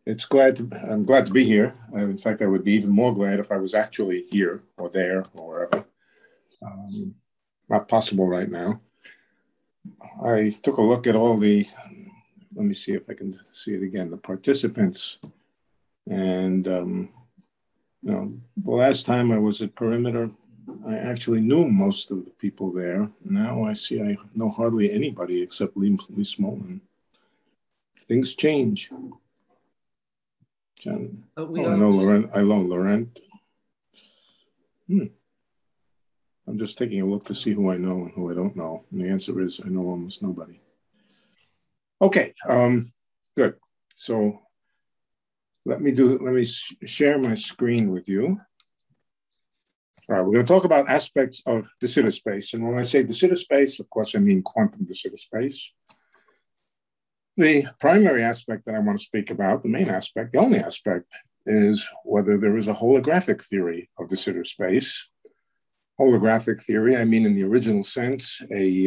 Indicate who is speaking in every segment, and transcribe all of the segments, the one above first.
Speaker 1: I'm glad to be here. In fact, I would be even more glad if I was actually here or there or wherever. Um, Not possible right now. I took a look at let me see if I can see it again, the participants. And, the last time I was at Perimeter, I actually knew most of the people there. Now I see I know hardly anybody except Lee Smolin. Things change. I know Laurent. I know Laurent. I'm just taking a look to see who I know and who I don't know. And the answer is I know almost nobody. Okay, good. So let me share my screen with you. All right, we're going to talk about aspects of de Sitter space. And when I say de Sitter space, of course, I mean quantum de Sitter space. The primary aspect that I want to speak about, the main aspect, the only aspect, is whether there is a holographic theory of de Sitter space. Holographic theory, I mean in the original sense,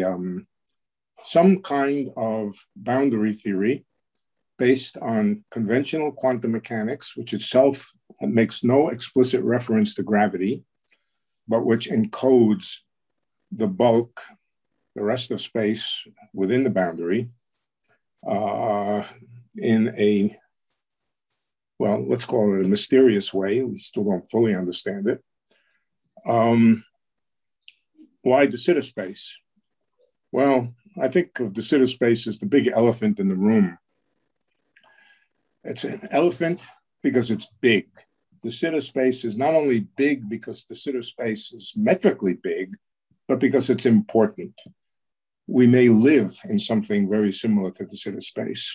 Speaker 1: some kind of boundary theory based on conventional quantum mechanics, which itself makes no explicit reference to gravity, but which encodes the bulk, the rest of space within the boundary in a, well, let's call it a mysterious way. We still don't fully understand it. Why de Sitter space? Well, I think of de Sitter space as the big elephant in the room. It's an elephant because it's big. De Sitter space is not only big because de Sitter space is metrically big, but because it's important. We may live in something very similar to de Sitter space.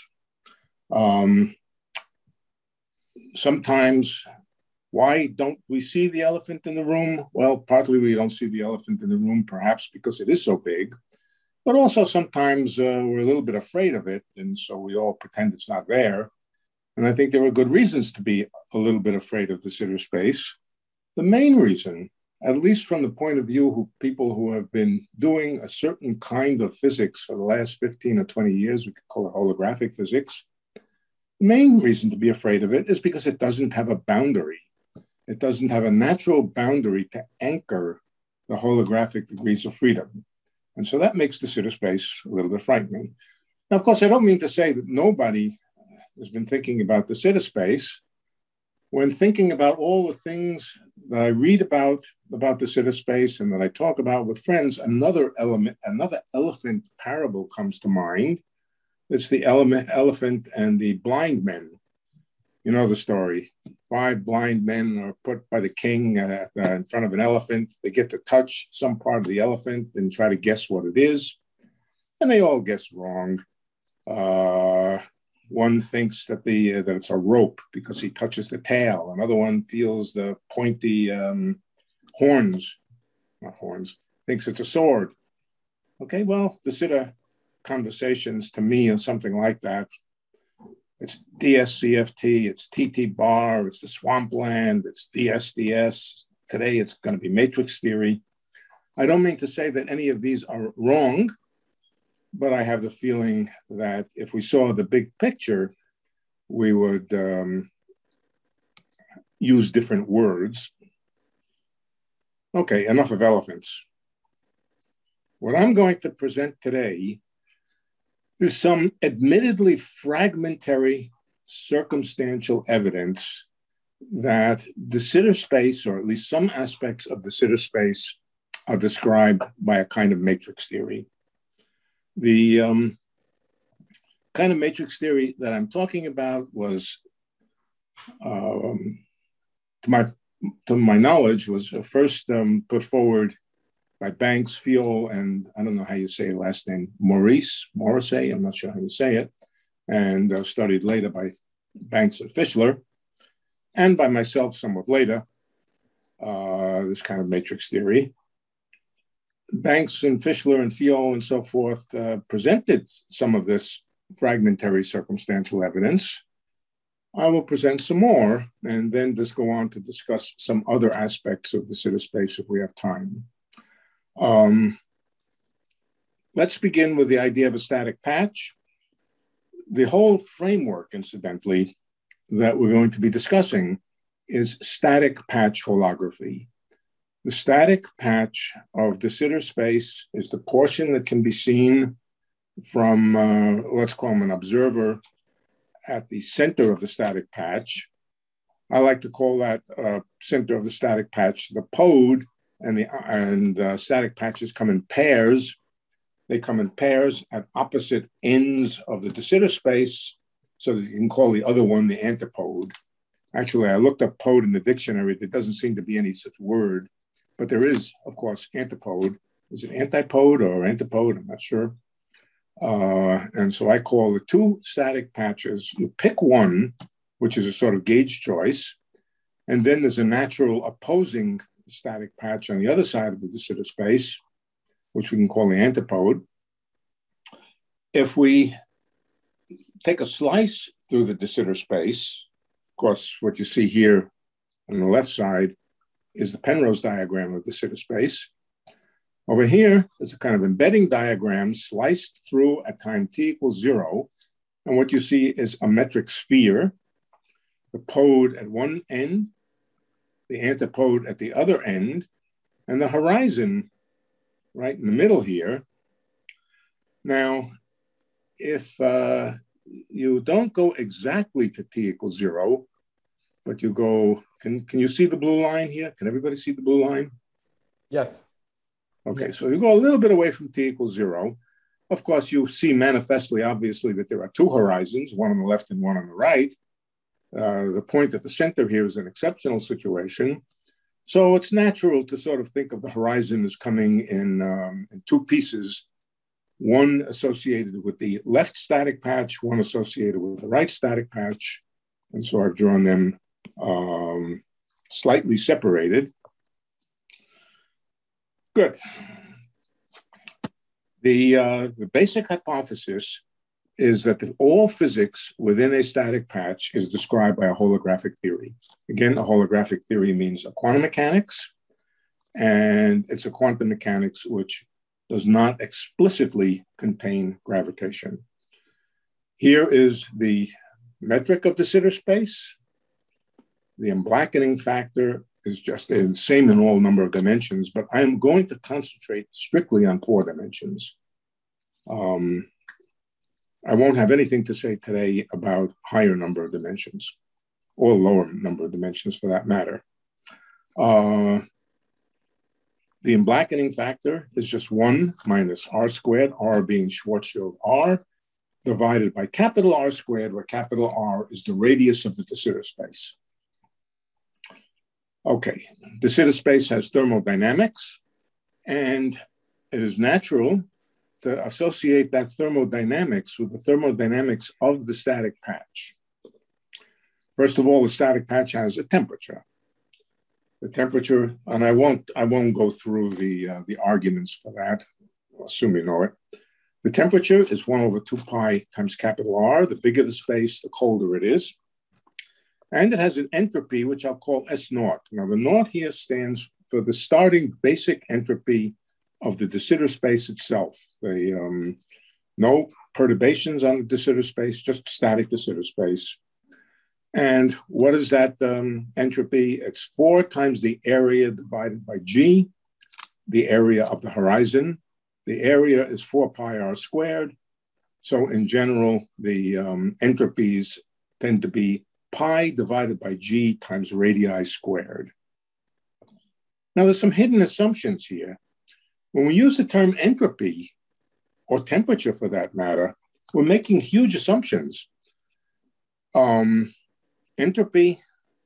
Speaker 1: Sometimes, why don't we see the elephant in the room? Well, partly we don't see the elephant in the room, perhaps because it is so big, but also sometimes we're a little bit afraid of it, and so we all pretend it's not there. And I think there are good reasons to be a little bit afraid of de Sitter space. The main reason, at least from the point of view of people who have been doing a certain kind of physics for the last 15 or 20 years, we could call it holographic physics, the main reason to be afraid of it is because it doesn't have a boundary. It doesn't have a natural boundary to anchor the holographic degrees of freedom. And so that makes de Sitter space a little bit frightening. Now, of course, I don't mean to say that nobody has been thinking about de Sitter space. When thinking about all the things that I read about de Sitter space and that I talk about with friends, another elephant parable comes to mind. It's the elephant and the blind men. You know the story. 5 blind men are put by the king in front of an elephant. They get to touch some part of the elephant and try to guess what it is. And they all guess wrong. One thinks that it's a rope because he touches the tail. Another one feels the pointy thinks it's a sword. Okay, well, de Sitter conversations to me are something like that. It's DSCFT, it's TT bar, it's the swampland, it's DSDS. Today it's going to be matrix theory. I don't mean to say that any of these are wrong, but I have the feeling that if we saw the big picture, we would use different words. Okay, enough of elephants. What I'm going to present today is some admittedly fragmentary circumstantial evidence that de Sitter space, or at least some aspects of de Sitter space, are described by a kind of matrix theory. The kind of matrix theory that I'm talking about was, to my knowledge, was first put forward by Banks, Fiol, and I don't know how you say the last name, Morrissey, I'm not sure how you say it, and studied later by Banks and Fischler, and by myself somewhat later, this kind of matrix theory. Banks and Fischler and Fiol and so forth presented some of this fragmentary circumstantial evidence. I will present some more and then just go on to discuss some other aspects of de Sitter space if we have time. Let's begin with the idea of a static patch. The whole framework, incidentally, that we're going to be discussing is static patch holography. The static patch of de Sitter space is the portion that can be seen from, let's call him an observer, at the center of the static patch. I like to call that center of the static patch the pode, and static patches come in pairs. They come in pairs at opposite ends of the de Sitter space, so that you can call the other one the antipode. Actually, I looked up pode in the dictionary. There doesn't seem to be any such word, but there is, of course, antipode. Is it antipode or antipode? I'm not sure. And so I call the two static patches. You pick one, which is a sort of gauge choice, and then there's a natural opposing static patch on the other side of the de Sitter space, which we can call the antipode. If we take a slice through the de Sitter space, of course, what you see here on the left side is the Penrose diagram of the de Sitter space. Over here is a kind of embedding diagram sliced through at time t equals 0. And what you see is a metric sphere, the pode at one end, the antipode at the other end, and the horizon right in the middle here. Now, if you don't go exactly to t equals 0, but you go, can you see the blue line here? Can everybody see the blue line?
Speaker 2: Yes.
Speaker 1: Okay, so you go a little bit away from t equals 0. Of course, you see manifestly, obviously, that there are two horizons, one on the left and one on the right. The point at the center here is an exceptional situation. So it's natural to sort of think of the horizon as coming in two pieces, one associated with the left static patch, one associated with the right static patch. And so I've drawn them slightly separated. Good. The basic hypothesis is that all physics within a static patch is described by a holographic theory. Again, a holographic theory means a quantum mechanics, and it's a quantum mechanics which does not explicitly contain gravitation. Here is the metric of de Sitter space. The emblackening factor is just the same in all number of dimensions, but I'm going to concentrate strictly on 4 dimensions. I won't have anything to say today about higher number of dimensions, or lower number of dimensions for that matter. The emblackening factor is just 1 minus r squared, r being Schwarzschild r, divided by capital R squared, where capital R is the radius of the de Sitter space. Okay, de Sitter space has thermodynamics, and it is natural to associate that thermodynamics with the thermodynamics of the static patch. First of all, the static patch has a temperature. The temperature, and I won't go through the arguments for that, I'll assume you know it. The temperature is 1 over 2 pi times capital R. The bigger the space, the colder it is. And it has an entropy, which I'll call S naught. Now, the naught here stands for the starting basic entropy of the de Sitter space itself. No perturbations on the de Sitter space, just static de Sitter space. And what is that entropy? It's 4 times the area divided by G, the area of the horizon. The area is 4 pi r squared. So in general, the entropies tend to be pi divided by G times radii squared. Now there's some hidden assumptions here. When we use the term entropy, or temperature for that matter, we're making huge assumptions. Entropy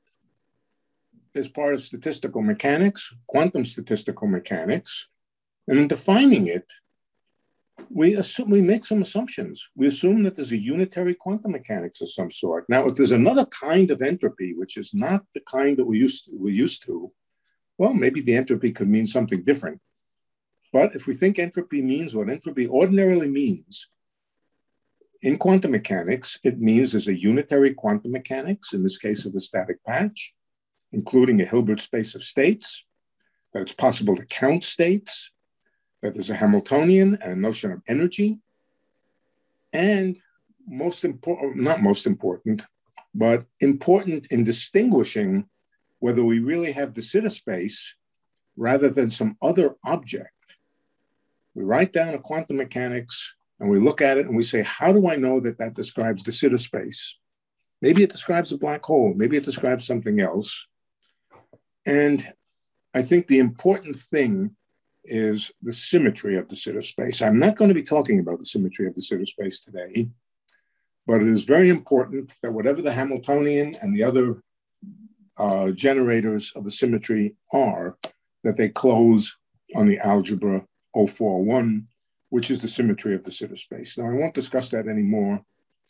Speaker 1: is part of statistical mechanics, quantum statistical mechanics, and in defining it, we make some assumptions. We assume that there's a unitary quantum mechanics of some sort. Now, if there's another kind of entropy, which is not the kind that we're used to, well, maybe the entropy could mean something different. But if we think entropy means what entropy ordinarily means, in quantum mechanics, it means there's a unitary quantum mechanics, in this case of the static patch, including a Hilbert space of states, that it's possible to count states, that there's a Hamiltonian and a notion of energy, and not most important, but important in distinguishing whether we really have de Sitter space rather than some other object. We write down a quantum mechanics and we look at it and we say, how do I know that that describes de Sitter space? Maybe it describes a black hole. Maybe it describes something else. And I think the important thing is the symmetry of de Sitter space. I'm not going to be talking about the symmetry of de Sitter space today, but it is very important that whatever the Hamiltonian and the other generators of the symmetry are, that they close on the algebra 041, which is the symmetry of de Sitter space. Now, I won't discuss that anymore.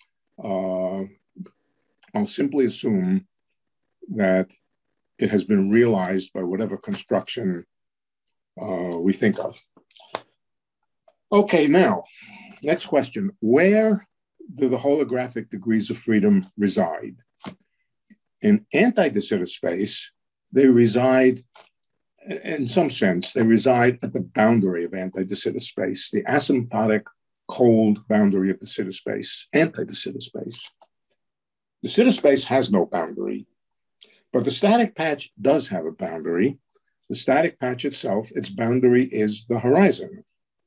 Speaker 1: I'll simply assume that it has been realized by whatever construction we think of. Okay, now, next question. Where do the holographic degrees of freedom reside? In anti-de Sitter space, they reside, in some sense, they reside at the boundary of anti-de Sitter space, the asymptotic cold boundary of de Sitter space, anti-de Sitter space. De Sitter space has no boundary, but the static patch does have a boundary. The static patch itself, its boundary is the horizon.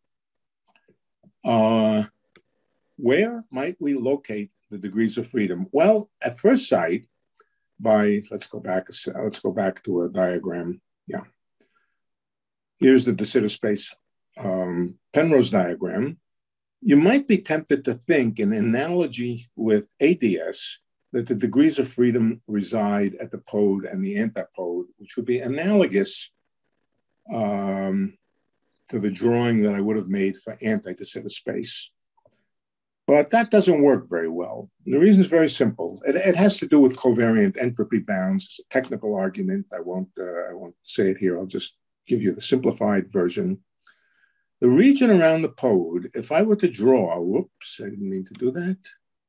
Speaker 1: Where might we locate the degrees of freedom? Well, at first sight, let's go back to a diagram. Yeah. Here's the de Sitter space Penrose diagram. You might be tempted to think, in analogy with ADS, that the degrees of freedom reside at the pode and the antipode, which would be analogous to the drawing that I would have made for anti-de Sitter space. But that doesn't work very well. The reason is very simple. It has to do with covariant entropy bounds. It's a technical argument. I won't say it here. I'll just give you the simplified version. The region around the pode, if I were to draw, whoops, I didn't mean to do that.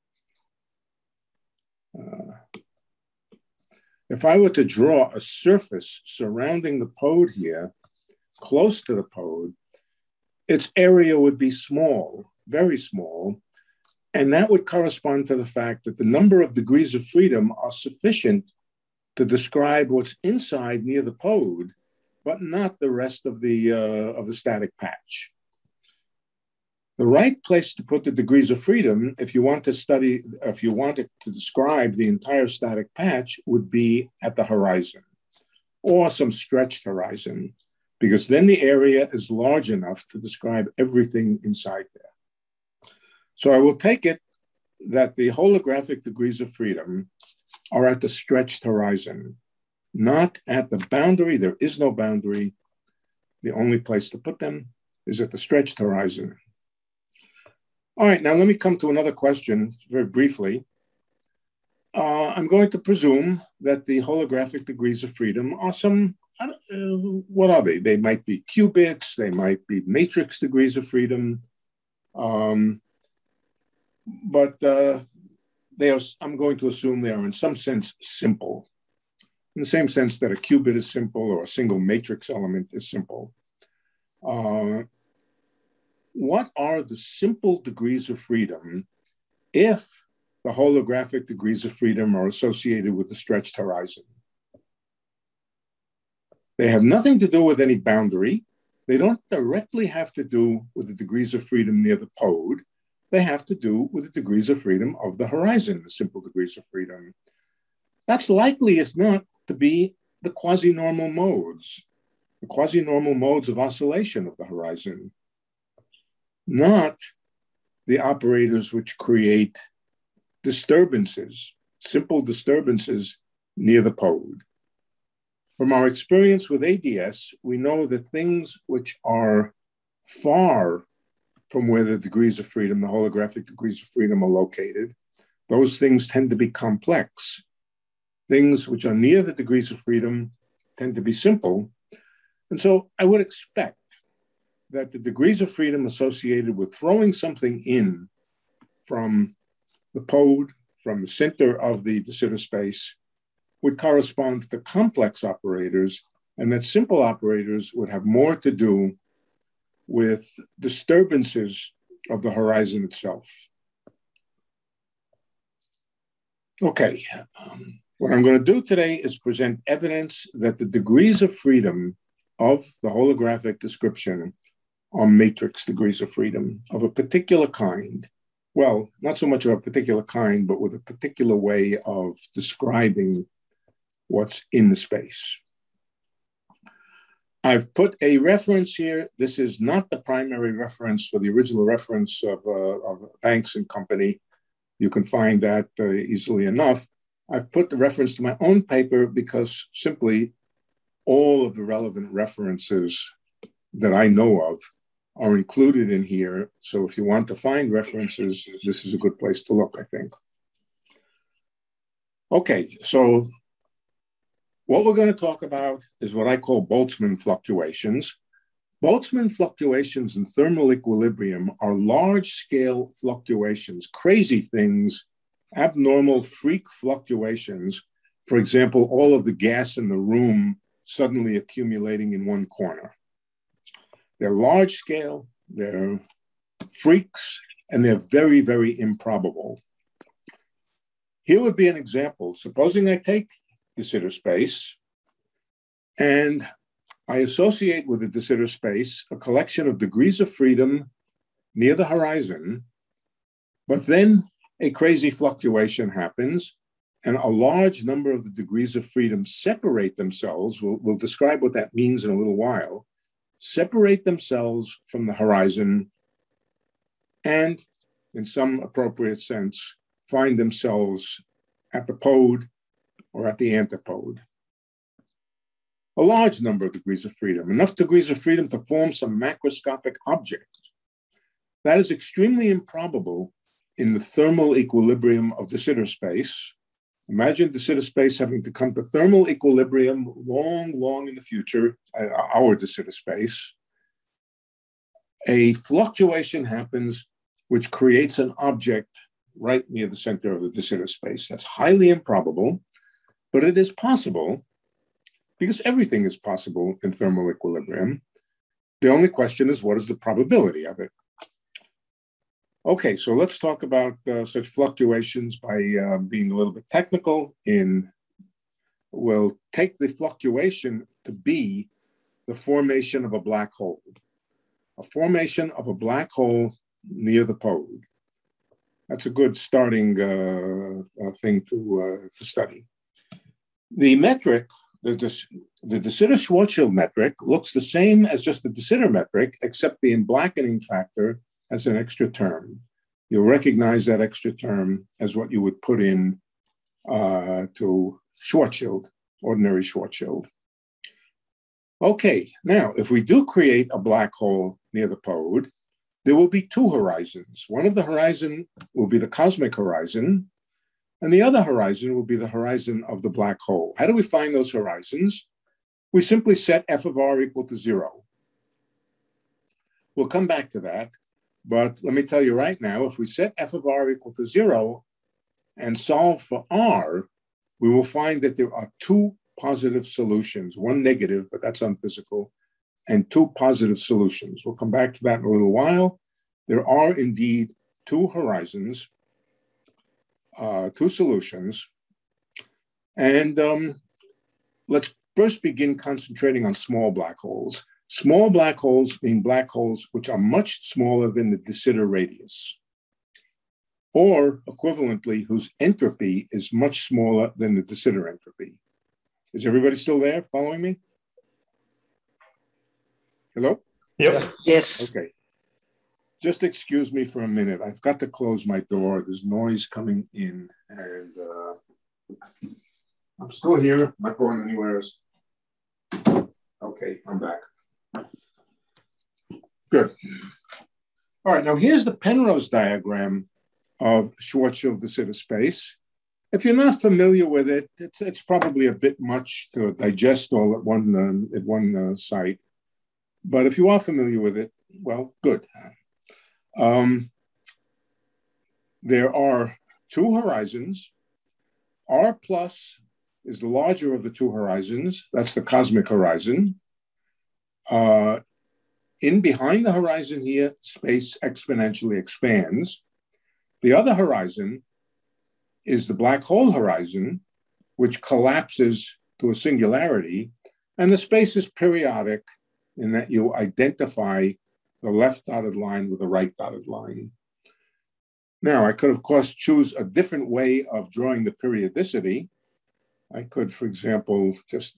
Speaker 1: If I were to draw a surface surrounding the pode here, close to the pode, its area would be small, very small, and that would correspond to the fact that the number of degrees of freedom are sufficient to describe what's inside near the pode, but not the rest of the static patch. The right place to put the degrees of freedom, if you wanted to describe the entire static patch, would be at the horizon or some stretched horizon, because then the area is large enough to describe everything inside there. So I will take it that the holographic degrees of freedom are at the stretched horizon, not at the boundary. There is no boundary. The only place to put them is at the stretched horizon. All right, now let me come to another question very briefly. I'm going to presume that the holographic degrees of freedom are some, what are they? They might be qubits, they might be matrix degrees of freedom, but I'm going to assume they are in some sense simple, in the same sense that a qubit is simple or a single matrix element is simple. What are the simple degrees of freedom if the holographic degrees of freedom are associated with the stretched horizon? They have nothing to do with any boundary. They don't directly have to do with the degrees of freedom near the pode. They have to do with the degrees of freedom of the horizon, the simple degrees of freedom. That's likely, if not, to be the quasi-normal modes of oscillation of the horizon, not the operators which create disturbances, simple disturbances near the pode. From our experience with ADS, we know that things which are far from where the degrees of freedom, the holographic degrees of freedom, are located, those things tend to be complex. Things which are near the degrees of freedom tend to be simple. And so I would expect that the degrees of freedom associated with throwing something in from the pode, from the center of the de Sitter space, would correspond to complex operators, and that simple operators would have more to do with disturbances of the horizon itself. Okay, what I'm going to do today is present evidence that the degrees of freedom of the holographic description are matrix degrees of freedom of a particular kind. Well, not so much of a particular kind, but with a particular way of describing what's in the space. I've put a reference here. This is not the primary reference for the original reference of Banks and Company. You can find that easily enough. I've put the reference to my own paper because simply all of the relevant references that I know of are included in here. So if you want to find references, this is a good place to look, I think. Okay, so what we're going to talk about is what I call Boltzmann fluctuations. Boltzmann fluctuations in thermal equilibrium are large-scale fluctuations, crazy things, abnormal freak fluctuations. For example, all of the gas in the room suddenly accumulating in one corner. They're large-scale, they're freaks, and they're very, very improbable. Here would be an example. Supposing I take de Sitter space and I associate with the de Sitter space a collection of degrees of freedom near the horizon, but then a crazy fluctuation happens and a large number of the degrees of freedom separate themselves. We'll describe what that means in a little while, separate themselves from the horizon and, in some appropriate sense, find themselves at the pole or at the antipode. A large number of degrees of freedom, enough degrees of freedom to form some macroscopic object. That is extremely improbable in the thermal equilibrium of de Sitter space. Imagine de Sitter space having to come to thermal equilibrium long, long in the future, our de Sitter space. A fluctuation happens which creates an object right near the center of the de Sitter space. That's highly improbable, but it is possible because everything is possible in thermal equilibrium. The only question is, what is the probability of it? Okay, so let's talk about such fluctuations by being a little bit technical. We'll take the fluctuation to be the formation of a black hole. A formation of a black hole near the pole. That's a good starting thing to study. The metric, the de Sitter-Schwarzschild metric looks the same as just the de Sitter metric, except the emblackening factor as an extra term. You'll recognize that extra term as what you would put in to Schwarzschild, ordinary Schwarzschild. Okay, now, if we do create a black hole near the pole, there will be two horizons. One of the horizon will be the cosmic horizon, and the other horizon will be the horizon of the black hole. How do we find those horizons? We simply set f of r equal to 0. We'll come back to that, but let me tell you right now, if we set f of r equal to 0 and solve for r, we will find that there are two positive solutions, one negative, but that's unphysical, and two positive solutions. We'll come back to that in a little while. There are indeed two horizons, two solutions. And let's first begin concentrating on small black holes. Small black holes mean black holes which are much smaller than the de Sitter radius, or equivalently, whose entropy is much smaller than the de Sitter entropy. Is everybody still there following me? Hello?
Speaker 2: Yep.
Speaker 3: Yes.
Speaker 1: Okay. Just excuse me for a minute. I've got to close my door. There's noise coming in, and I'm still here, not going anywhere else. Okay, I'm back. Good. All right, now here's the Penrose diagram of Schwarzschild de Sitter space. If you're not familiar with it, it's probably a bit much to digest all at one site. But if you are familiar with it, well, good. There are two horizons. R plus is the larger of the two horizons. That's the cosmic horizon. In behind the horizon here, space exponentially expands. The other horizon is the black hole horizon, which collapses to a singularity, and the space is periodic in that you identify the left dotted line with the right dotted line. Now, I could, of course, choose a different way of drawing the periodicity. I could, for example, just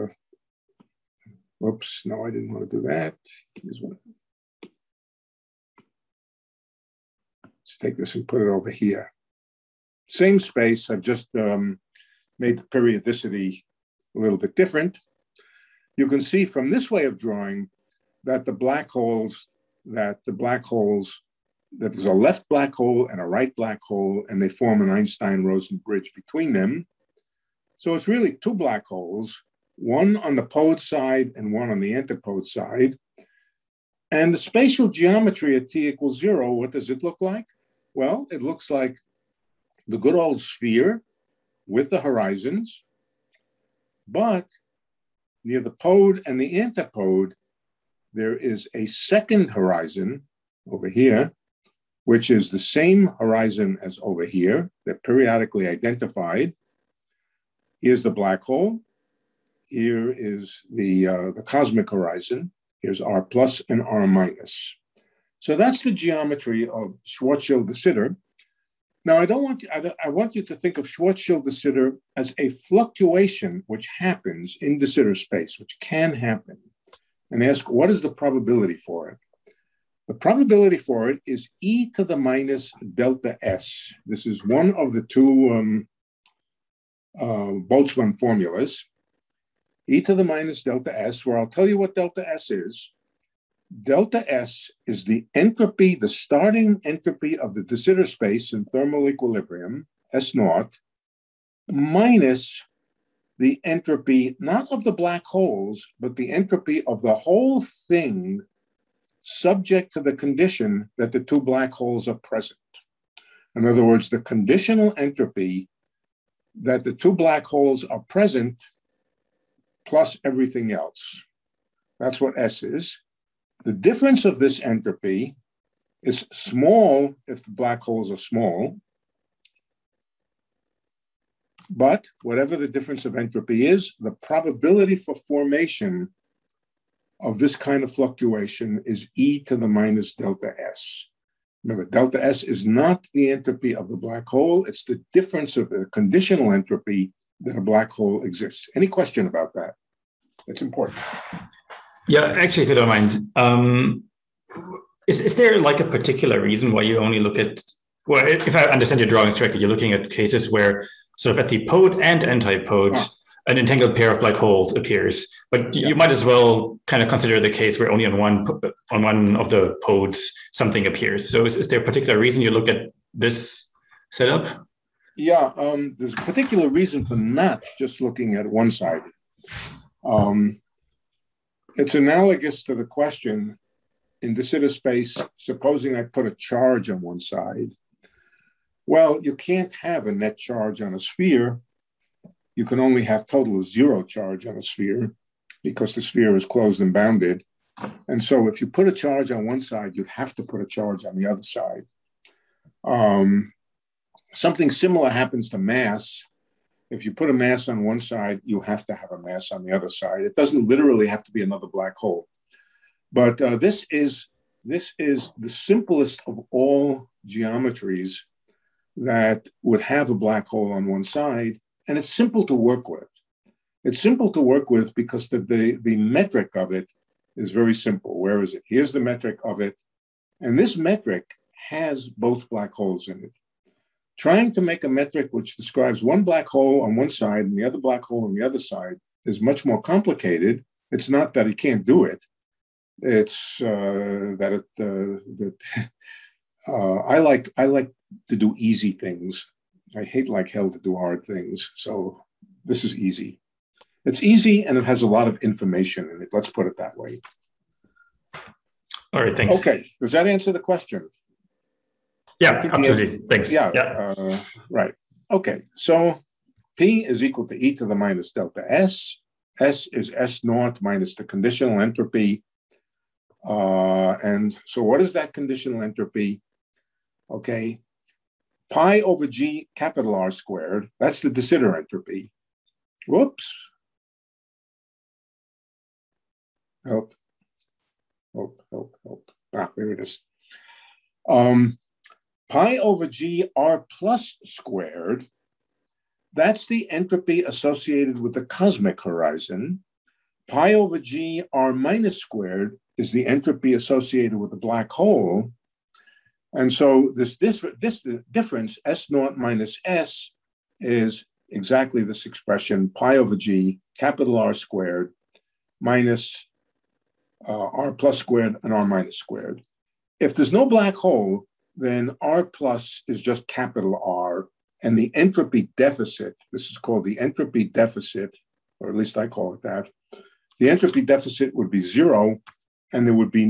Speaker 1: whoops, no, I didn't want to do that. Let's take this and put it over here. Same space, I've just made the periodicity a little bit different. You can see from this way of drawing that that there's a left black hole and a right black hole, and they form an Einstein-Rosen bridge between them. So it's really two black holes, one on the pode side and one on the antipode side. And the spatial geometry at t equals 0, what does it look like? Well, it looks like the good old sphere with the horizons, but near the pode and the antipode, there is a second horizon over here, which is the same horizon as over here. They're periodically identified. Here's the black hole. Here is the cosmic horizon. Here's R plus and R minus. So that's the geometry of Schwarzschild de Sitter. Now, I want you to think of Schwarzschild de Sitter as a fluctuation which happens in de Sitter space, which can happen, and ask what is the probability for it? The probability for it is e to the minus delta s. This is one of the two Boltzmann formulas. E to the minus delta s, where I'll tell you what delta s is. Delta S is the entropy, the starting entropy of the de Sitter space in thermal equilibrium, S naught, minus the entropy, not of the black holes, but the entropy of the whole thing subject to the condition that the two black holes are present. In other words, the conditional entropy that the two black holes are present plus everything else. That's what S is. The difference of this entropy is small if the black holes are small, but whatever the difference of entropy is, the probability for formation of this kind of fluctuation is e to the minus delta s. Remember, delta s is not the entropy of the black hole, it's the difference of the conditional entropy that a black hole exists. Any question about that? It's important.
Speaker 2: Yeah, actually, if you don't mind, is there like a particular reason why you only look at, well, if I understand your drawings correctly, you're looking at cases where sort of at the pode and antipode, an entangled pair of black holes appears, but you might as well kind of consider the case where only on one of the podes something appears. So is there a particular reason you look at this setup?
Speaker 1: Yeah, there's a particular reason for not just looking at one side. It's analogous to the question in de Sitter space, supposing I put a charge on one side. Well, you can't have a net charge on a sphere. You can only have total of 0 charge on a sphere because the sphere is closed and bounded. And so if you put a charge on one side, you'd have to put a charge on the other side. Something similar happens to mass. If you put a mass on one side, you have to have a mass on the other side. It doesn't literally have to be another black hole. But this is the simplest of all geometries that would have a black hole on one side, and it's simple to work with. It's simple to work with because the metric of it is very simple. Where is it? Here's the metric of it. And this metric has both black holes in it. Trying to make a metric which describes one black hole on one side and the other black hole on the other side is much more complicated. It's not that it can't do it. It's I like to do easy things. I hate like hell to do hard things. So this is easy. It's easy and it has a lot of information in it. Let's put it that way.
Speaker 2: All right, thanks.
Speaker 1: Okay, does that answer the question?
Speaker 2: Yeah, absolutely. Thanks.
Speaker 1: Yeah. Right. Okay. So P is equal to e to the minus delta S. S is S naught minus the conditional entropy. And so what is that conditional entropy? Okay. pi over g capital R squared, that's the de Sitter entropy. Whoops. Help. Ah, there it is. Pi over g R plus squared, that's the entropy associated with the cosmic horizon. Pi over g R minus squared is the entropy associated with the black hole. And so this difference, S naught minus S, is exactly this expression, pi over g, capital R squared, minus R plus squared and R minus squared. If there's no black hole, then R plus is just capital R, and the entropy deficit, this is called the entropy deficit, or at least I call it that, the entropy deficit would be 0, and there would be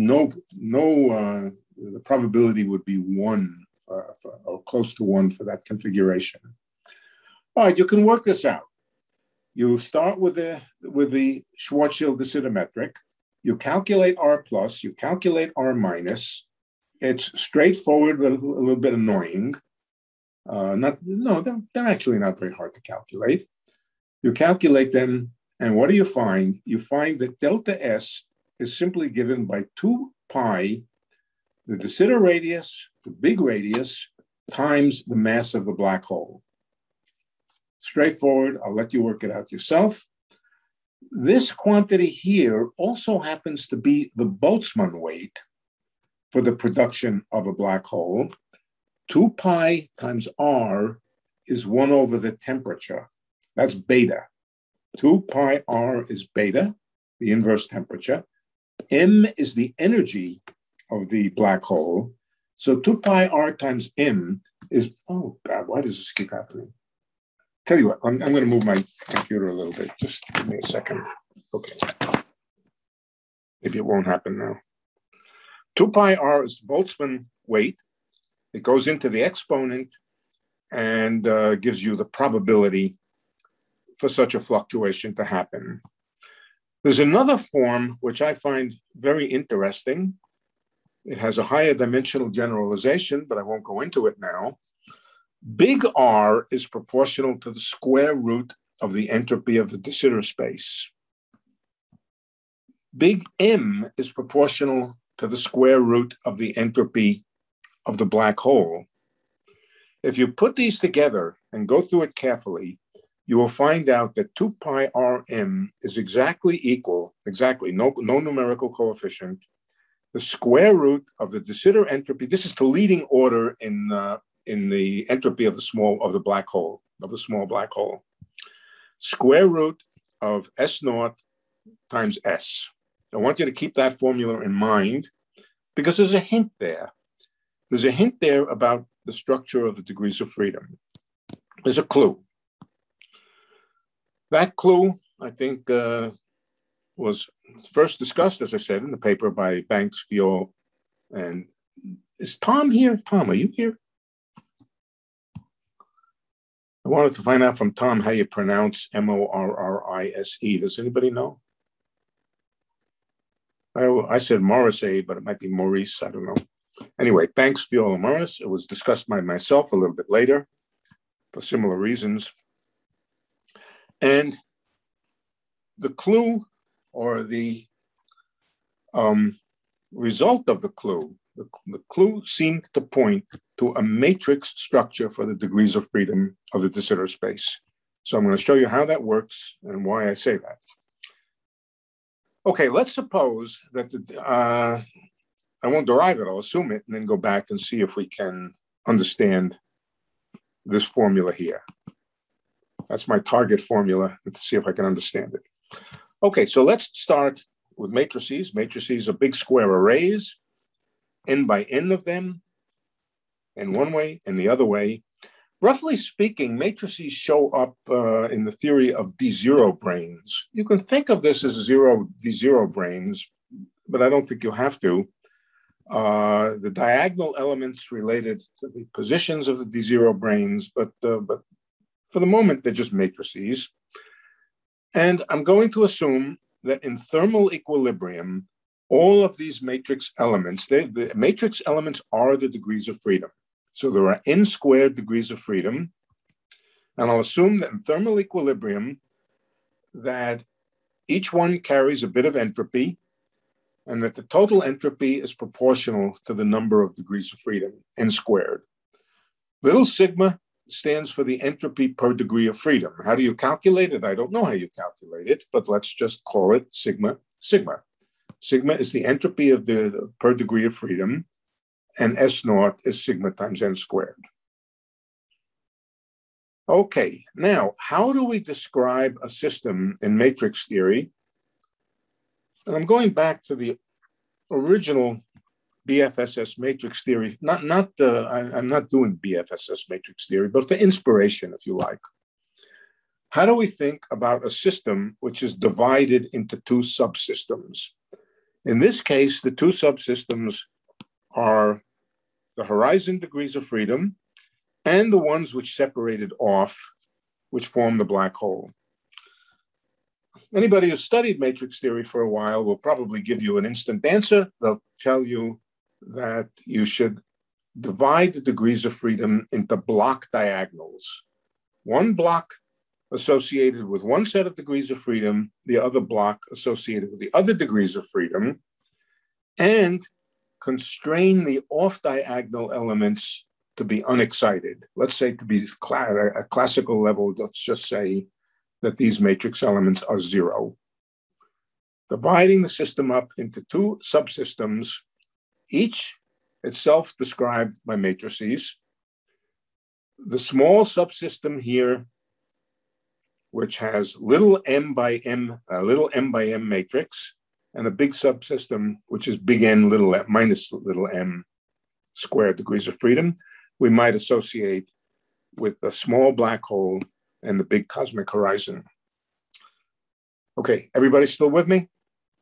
Speaker 1: the probability would be 1 or close to 1 for that configuration. All right, you can work this out. You start with the Schwarzschild de Sitter metric. You calculate R plus, you calculate R minus. It's straightforward, but a little bit annoying. They're actually not very hard to calculate. You calculate them, and what do you find? You find that delta S is simply given by 2 pi, the de Sitter radius, the big radius, times the mass of the black hole. Straightforward, I'll let you work it out yourself. This quantity here also happens to be the Boltzmann weight for the production of a black hole. 2 pi times R is 1 over the temperature. That's beta. 2 pi R is beta, the inverse temperature. M is the energy of the black hole. So 2 pi R times M is, oh God, why does this keep happening? Tell you what, I'm going to move my computer a little bit. Just give me a second. Okay. Maybe it won't happen now. 2 pi R is Boltzmann weight. It goes into the exponent and gives you the probability for such a fluctuation to happen. There's another form which I find very interesting. It has a higher dimensional generalization, but I won't go into it now. Big R is proportional to the square root of the entropy of the de Sitter space. Big M is proportional to the square root of the entropy of the black hole. If you put these together and go through it carefully, you will find out that 2 pi Rm is exactly equal, no numerical coefficient, the square root of the de Sitter entropy. This is the leading order in the entropy of the small black hole. Square root of S naught times S. I want you to keep that formula in mind because there's a hint there. There's a hint there about the structure of the degrees of freedom. There's a clue. That clue, I think, was first discussed, as I said, in the paper by Banks, Fiol, and is Tom here? Tom, are you here? I wanted to find out from Tom how you pronounce Morrise. Does anybody know? I said Morrissey, but it might be Maurice. I don't know. Anyway, Banks, Fiol, and Morris. It was discussed by myself a little bit later for similar reasons. And the clue or the result of the clue seemed to point to a matrix structure for the degrees of freedom of the de Sitter space. So I'm going to show you how that works and why I say that. Okay, let's suppose that I won't derive it, I'll assume it, and then go back and see if we can understand this formula here. That's my target formula to see if I can understand it. Okay, so let's start with matrices. Matrices are big square arrays, n by n of them, in one way and the other way. Roughly speaking, matrices show up in the theory of D0 branes. You can think of this as D0 branes, but I don't think you have to. The diagonal elements related to the positions of the D0 branes, but for the moment, they're just matrices. And I'm going to assume that in thermal equilibrium, all of these matrix elements, the matrix elements are the degrees of freedom. So there are n squared degrees of freedom. And I'll assume that in thermal equilibrium, that each one carries a bit of entropy, and that the total entropy is proportional to the number of degrees of freedom, n squared. Little sigma stands for the entropy per degree of freedom. How do you calculate it? I don't know how you calculate it, but let's just call it sigma, sigma. Sigma is the entropy of the per degree of freedom, and S naught is sigma times n squared. Okay, now, how do we describe a system in matrix theory? And I'm going back to the original BFSS matrix theory. I'm not doing BFSS matrix theory, but for inspiration, if you like. How do we think about a system which is divided into two subsystems? In this case, the two subsystems are the horizon degrees of freedom and the ones which separated off, which form the black hole. Anybody who's studied matrix theory for a while will probably give you an instant answer. They'll tell you that you should divide the degrees of freedom into block diagonals. One block associated with one set of degrees of freedom, the other block associated with the other degrees of freedom, and constrain the off-diagonal elements to be unexcited. Let's say to be a classical level, let's just say that these matrix elements are zero. Dividing the system up into two subsystems, each itself described by matrices. The small subsystem here, which has little m by m matrix, and a big subsystem, which is big N little m minus little m squared degrees of freedom, we might associate with the small black hole and the big cosmic horizon. Okay, everybody still with me?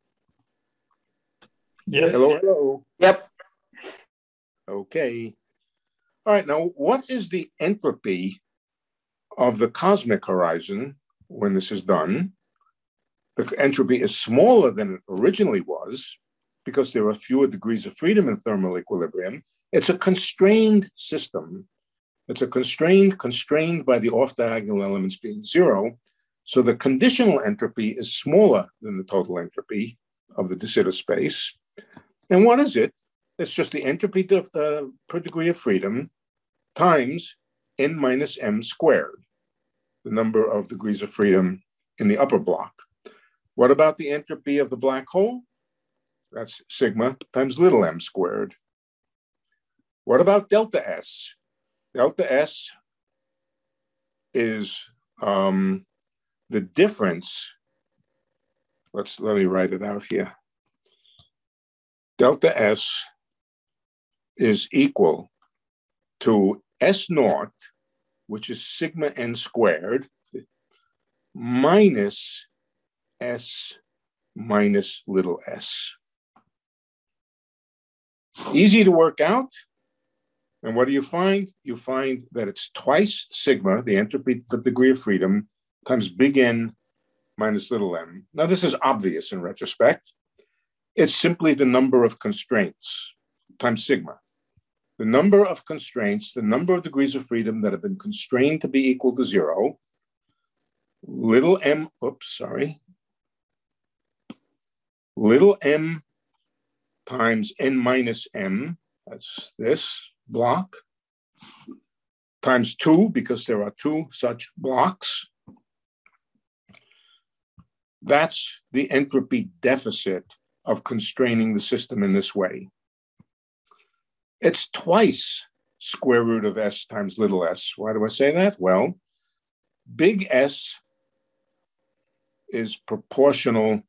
Speaker 2: Yes.
Speaker 1: Hello, hello.
Speaker 3: Yep.
Speaker 1: Okay. All right, now what is the entropy of the cosmic horizon when this is done? The entropy is smaller than it originally was because there are fewer degrees of freedom in thermal equilibrium. It's a constrained system. It's a constrained by the off-diagonal elements being zero. So the conditional entropy is smaller than the total entropy of the de Sitter space. And what is it? It's just the entropy per degree of freedom times n minus m squared, the number of degrees of freedom in the upper block. What about the entropy of the black hole? That's sigma times little m squared. What about delta S? Delta S is the difference. Let me write it out here. Delta S is equal to S naught, which is sigma n squared, minus S minus little s. Easy to work out. And what do you find? You find that it's twice sigma, the entropy per degree of freedom, times big N minus little m. Now, this is obvious in retrospect. It's simply the number of constraints times sigma. The number of constraints, the number of degrees of freedom that have been constrained to be equal to zero, little m, little m times n minus m, that's this block, times 2, because there are two such blocks. That's the entropy deficit of constraining the system in this way. It's twice square root of S times little s. Why do I say that? Well, big S is proportional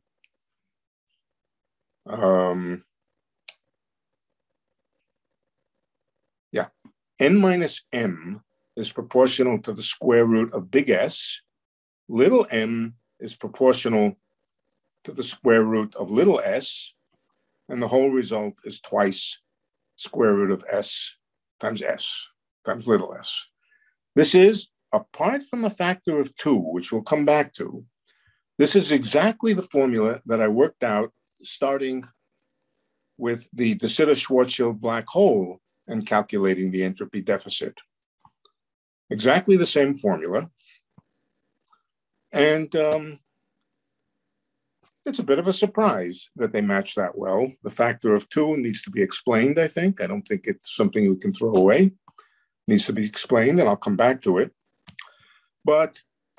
Speaker 1: n minus m is proportional to the square root of big S. Little m is proportional to the square root of little s, and the whole result is twice square root of s times little s. This is, apart from a factor of 2, which we'll come back to, this is exactly the formula that I worked out starting with the de Sitter Schwarzschild black hole and calculating the entropy deficit. Exactly the same formula. And it's a bit of a surprise that they match that well. The factor of 2 needs to be explained, I think. I don't think it's something we can throw away. It needs to be explained, and I'll come back to it. But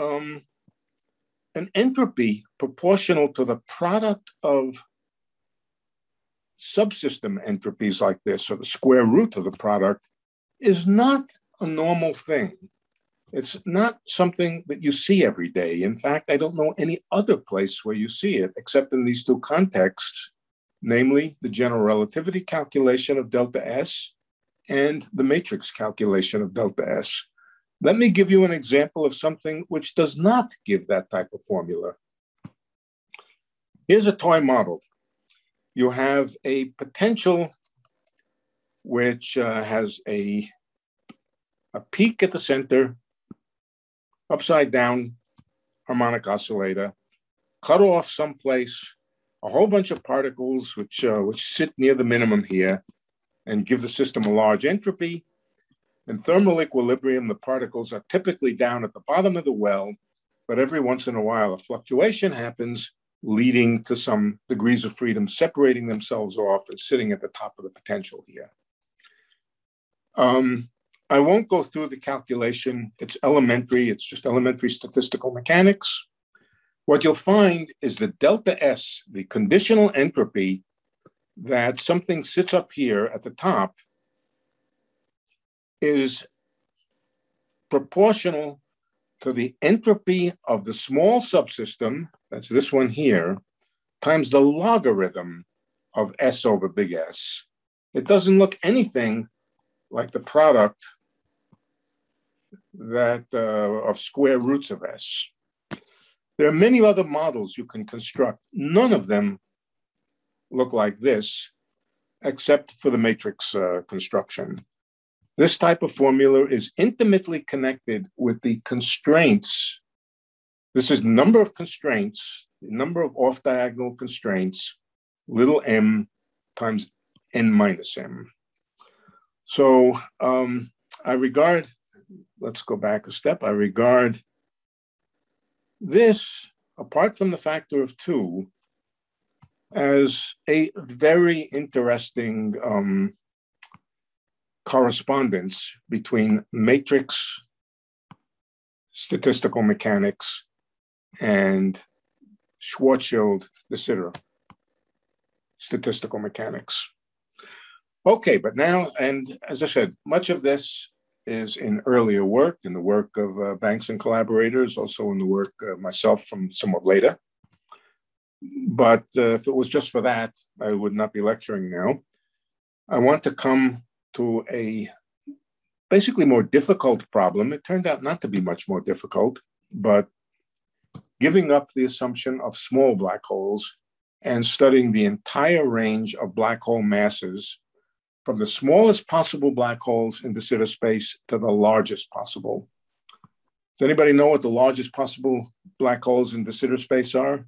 Speaker 1: an entropy proportional to the product of subsystem entropies like this, or the square root of the product, is not a normal thing. It's not something that you see every day. In fact, I don't know any other place where you see it except in these two contexts, namely the general relativity calculation of delta S and the matrix calculation of delta S. Let me give you an example of something which does not give that type of formula. Here's a toy model. You have a potential which has a peak at the center, upside down harmonic oscillator, cut off someplace, a whole bunch of particles which sit near the minimum here and give the system a large entropy. In thermal equilibrium, the particles are typically down at the bottom of the well, but every once in a while a fluctuation happens, leading to some degrees of freedom separating themselves off and sitting at the top of the potential here. I won't go through the calculation. It's elementary. It's just elementary statistical mechanics. What you'll find is that delta S, the conditional entropy, that something sits up here at the top, is proportional to the entropy of the small subsystem, that's this one here, times the logarithm of S over big S. It doesn't look anything like the product that of square roots of S. There are many other models you can construct. None of them look like this, except for the matrix construction. This type of formula is intimately connected with the constraints. This is number of constraints, the number of off-diagonal constraints, little m times n minus m. So I regard, let's go back a step. I regard this, apart from the factor of 2, as a very interesting correspondence between matrix statistical mechanics and Schwarzschild de Sitter statistical mechanics. Okay, but now, and as I said, much of this is in earlier work, in the work of Banks and collaborators, also in the work myself from somewhat later. But if it was just for that, I would not be lecturing now. I want to come to a basically more difficult problem. It turned out not to be much more difficult, but giving up the assumption of small black holes and studying the entire range of black hole masses from the smallest possible black holes in de Sitter space to the largest possible. Does anybody know what the largest possible black holes in de Sitter space are?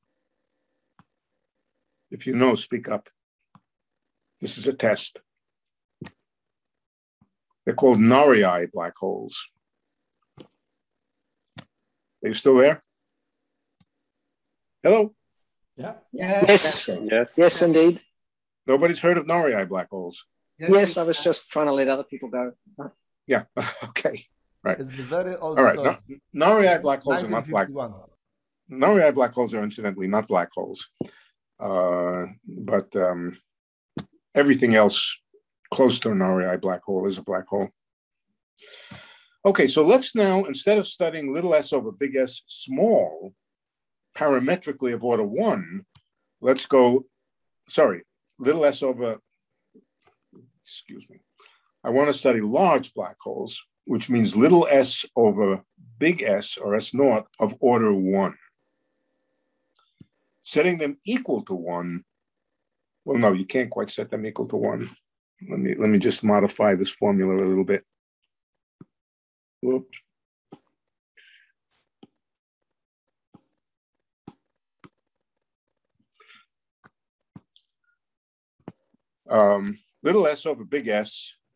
Speaker 1: If you know, speak up. This is a test. They're called Norai black holes. Are you still there? Hello?
Speaker 3: Yeah.
Speaker 4: Yes. Yes. Yes, indeed.
Speaker 1: Nobody's heard of Norai black holes?
Speaker 4: Yes, I was just trying to let other people go.
Speaker 1: Yeah, okay, right.
Speaker 3: It's a very old
Speaker 1: All right,
Speaker 3: story.
Speaker 1: Norai black holes are not black.
Speaker 3: 1951.
Speaker 1: Norai black holes are incidentally not black holes, but everything else close to a Norai black hole is a black hole. Okay, so let's now, instead of studying little s over big S small, parametrically of order 1, let's go, sorry, little s over, excuse me. I want to study large black holes, which means little s over big S or S naught of order 1. Setting them equal to 1, well, no, you can't quite set them equal to 1. Let me just modify this formula a little bit. Whoops. Little s over big S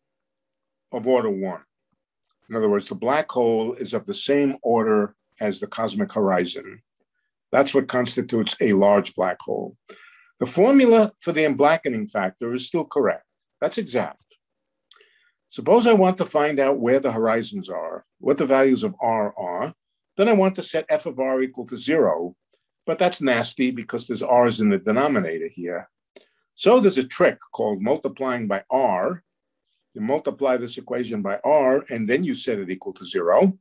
Speaker 1: of order 1. In other words, the black hole is of the same order as the cosmic horizon. That's what constitutes a large black hole. The formula for the emblackening factor is still correct. That's exact. Suppose I want to find out where the horizons are, what the values of R are. Then I want to set f of R equal to 0, but that's nasty because there's R's in the denominator here. So there's a trick called multiplying by R. You multiply this equation by R, and then you set it equal to 0.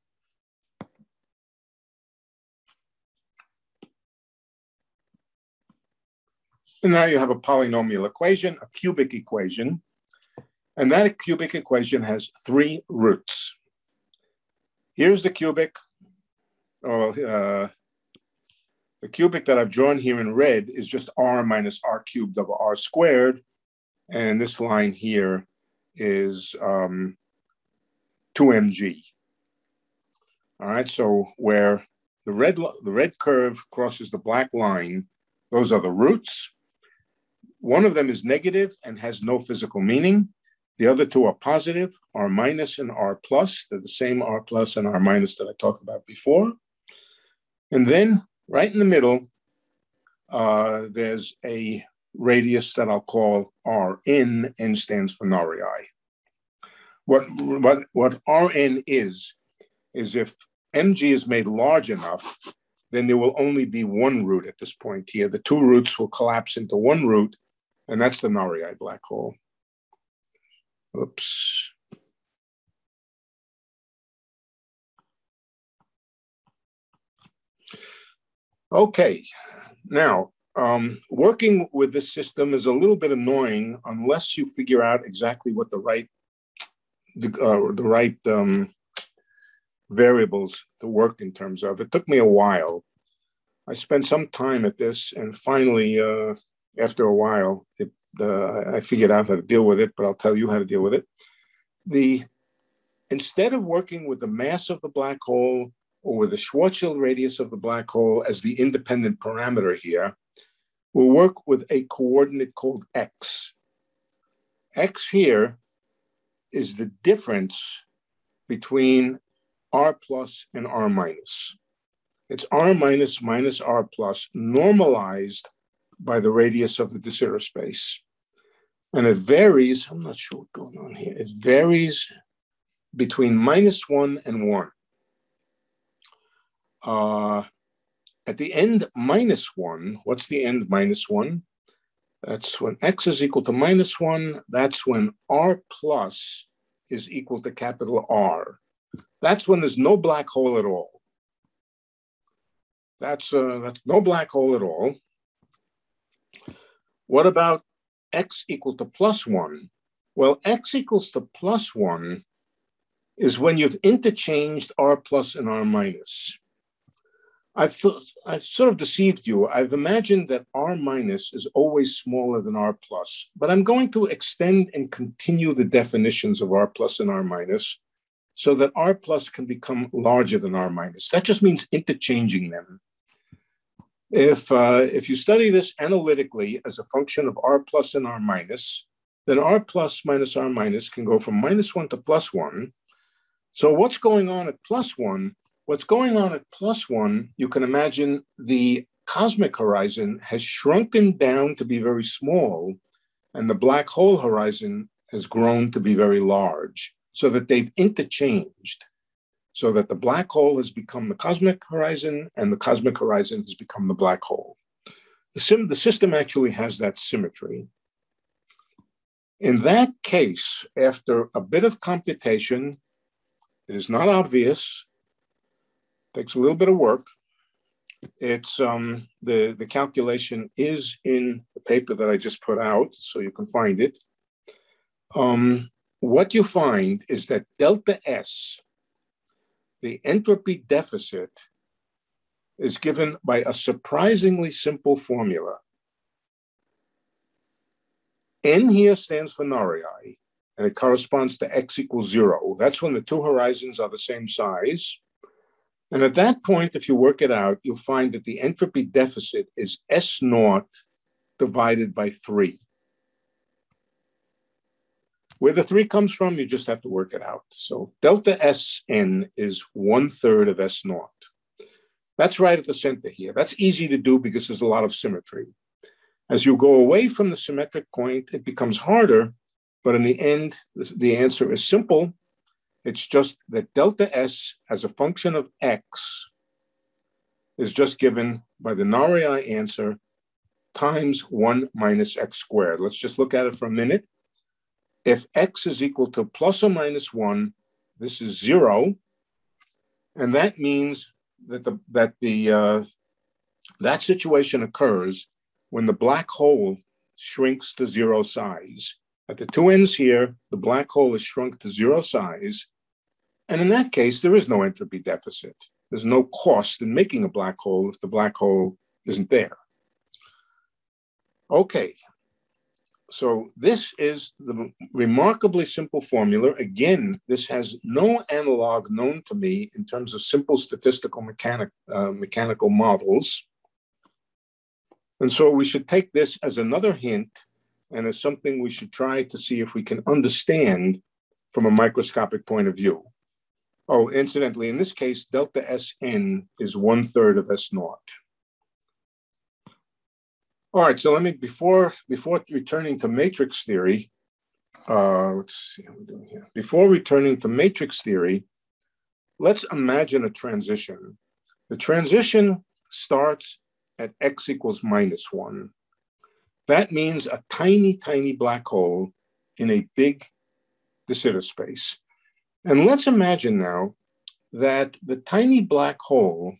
Speaker 1: And now you have a polynomial equation, a cubic equation. And that cubic equation has 3 roots. Here's the cubic. The cubic that I've drawn here in red is just R minus R cubed over R squared. And this line here is 2mg. All right, so where the red curve crosses the black line, those are the roots. One of them is negative and has no physical meaning. The other 2 are positive, R minus and R plus. They're the same R plus and R minus that I talked about before. And then right in the middle, there's a radius that I'll call Rn. N stands for Nari. What Rn is if mg is made large enough, then there will only be 1 root at this point here. The 2 roots will collapse into 1 root, and that's the Nari black hole. Oops. Okay, now working with this system is a little bit annoying unless you figure out exactly what the right variables to work in terms of. It took me a while. I spent some time at this, and finally, after a while, I figured out how to deal with it, but I'll tell you how to deal with it. Instead of working with the mass of the black hole or with the Schwarzschild radius of the black hole as the independent parameter here, we'll work with a coordinate called x. X here is the difference between R plus and R minus. It's R minus minus R plus normalized by the radius of the de Sitter space. And it varies, I'm not sure what's going on here. It varies between -1 and 1. At the end -1, what's the end -1? That's when x is equal to -1. That's when R plus is equal to capital R. That's when there's no black hole at all. That's no black hole at all. What about x equal to +1? Well, x equals to +1 is when you've interchanged R plus and R minus. I've sort of deceived you. I've imagined that R minus is always smaller than R plus, but I'm going to extend and continue the definitions of R plus and R minus so that R plus can become larger than R minus. That just means interchanging them. If you study this analytically as a function of R plus and R minus, then R plus minus R minus can go from -1 to +1. So what's going on at +1? What's going on at +1, you can imagine the cosmic horizon has shrunken down to be very small, and the black hole horizon has grown to be very large, so that they've interchanged, so that the black hole has become the cosmic horizon, and the cosmic horizon has become the black hole. The system actually has that symmetry. In that case, after a bit of computation, it is not obvious, takes a little bit of work. It's the calculation is in the paper that I just put out, so you can find it. What you find is that delta S, the entropy deficit, is given by a surprisingly simple formula. N here stands for Nari, and it corresponds to x equals 0. That's when the two horizons are the same size. And at that point, if you work it out, you'll find that the entropy deficit is S0 divided by 3. Where the 3 comes from, you just have to work it out. So delta Sn is 1/3 of S naught. That's right at the center here. That's easy to do because there's a lot of symmetry. As you go away from the symmetric point, it becomes harder, but in the end, the answer is simple. It's just that delta S as a function of X is just given by the Nari answer times 1 minus X squared. Let's just look at it for a minute. If X is equal to plus or minus 1, this is 0. And that means that that situation occurs when the black hole shrinks to 0 size. At the 2 ends here, the black hole is shrunk to 0 size. And in that case, there is no entropy deficit. There's no cost in making a black hole if the black hole isn't there. Okay, so this is the remarkably simple formula. Again, this has no analog known to me in terms of simple statistical mechanical models. And so we should take this as another hint and as something we should try to see if we can understand from a microscopic point of view. Oh, incidentally, in this case, delta Sn is 1/3 of S naught. All right, so let me, before returning to matrix theory, let's see how we're doing here. Before returning to matrix theory, let's imagine a transition. The transition starts at X equals minus 1. That means a tiny, tiny black hole in a big de Sitter space. And let's imagine now that the tiny black hole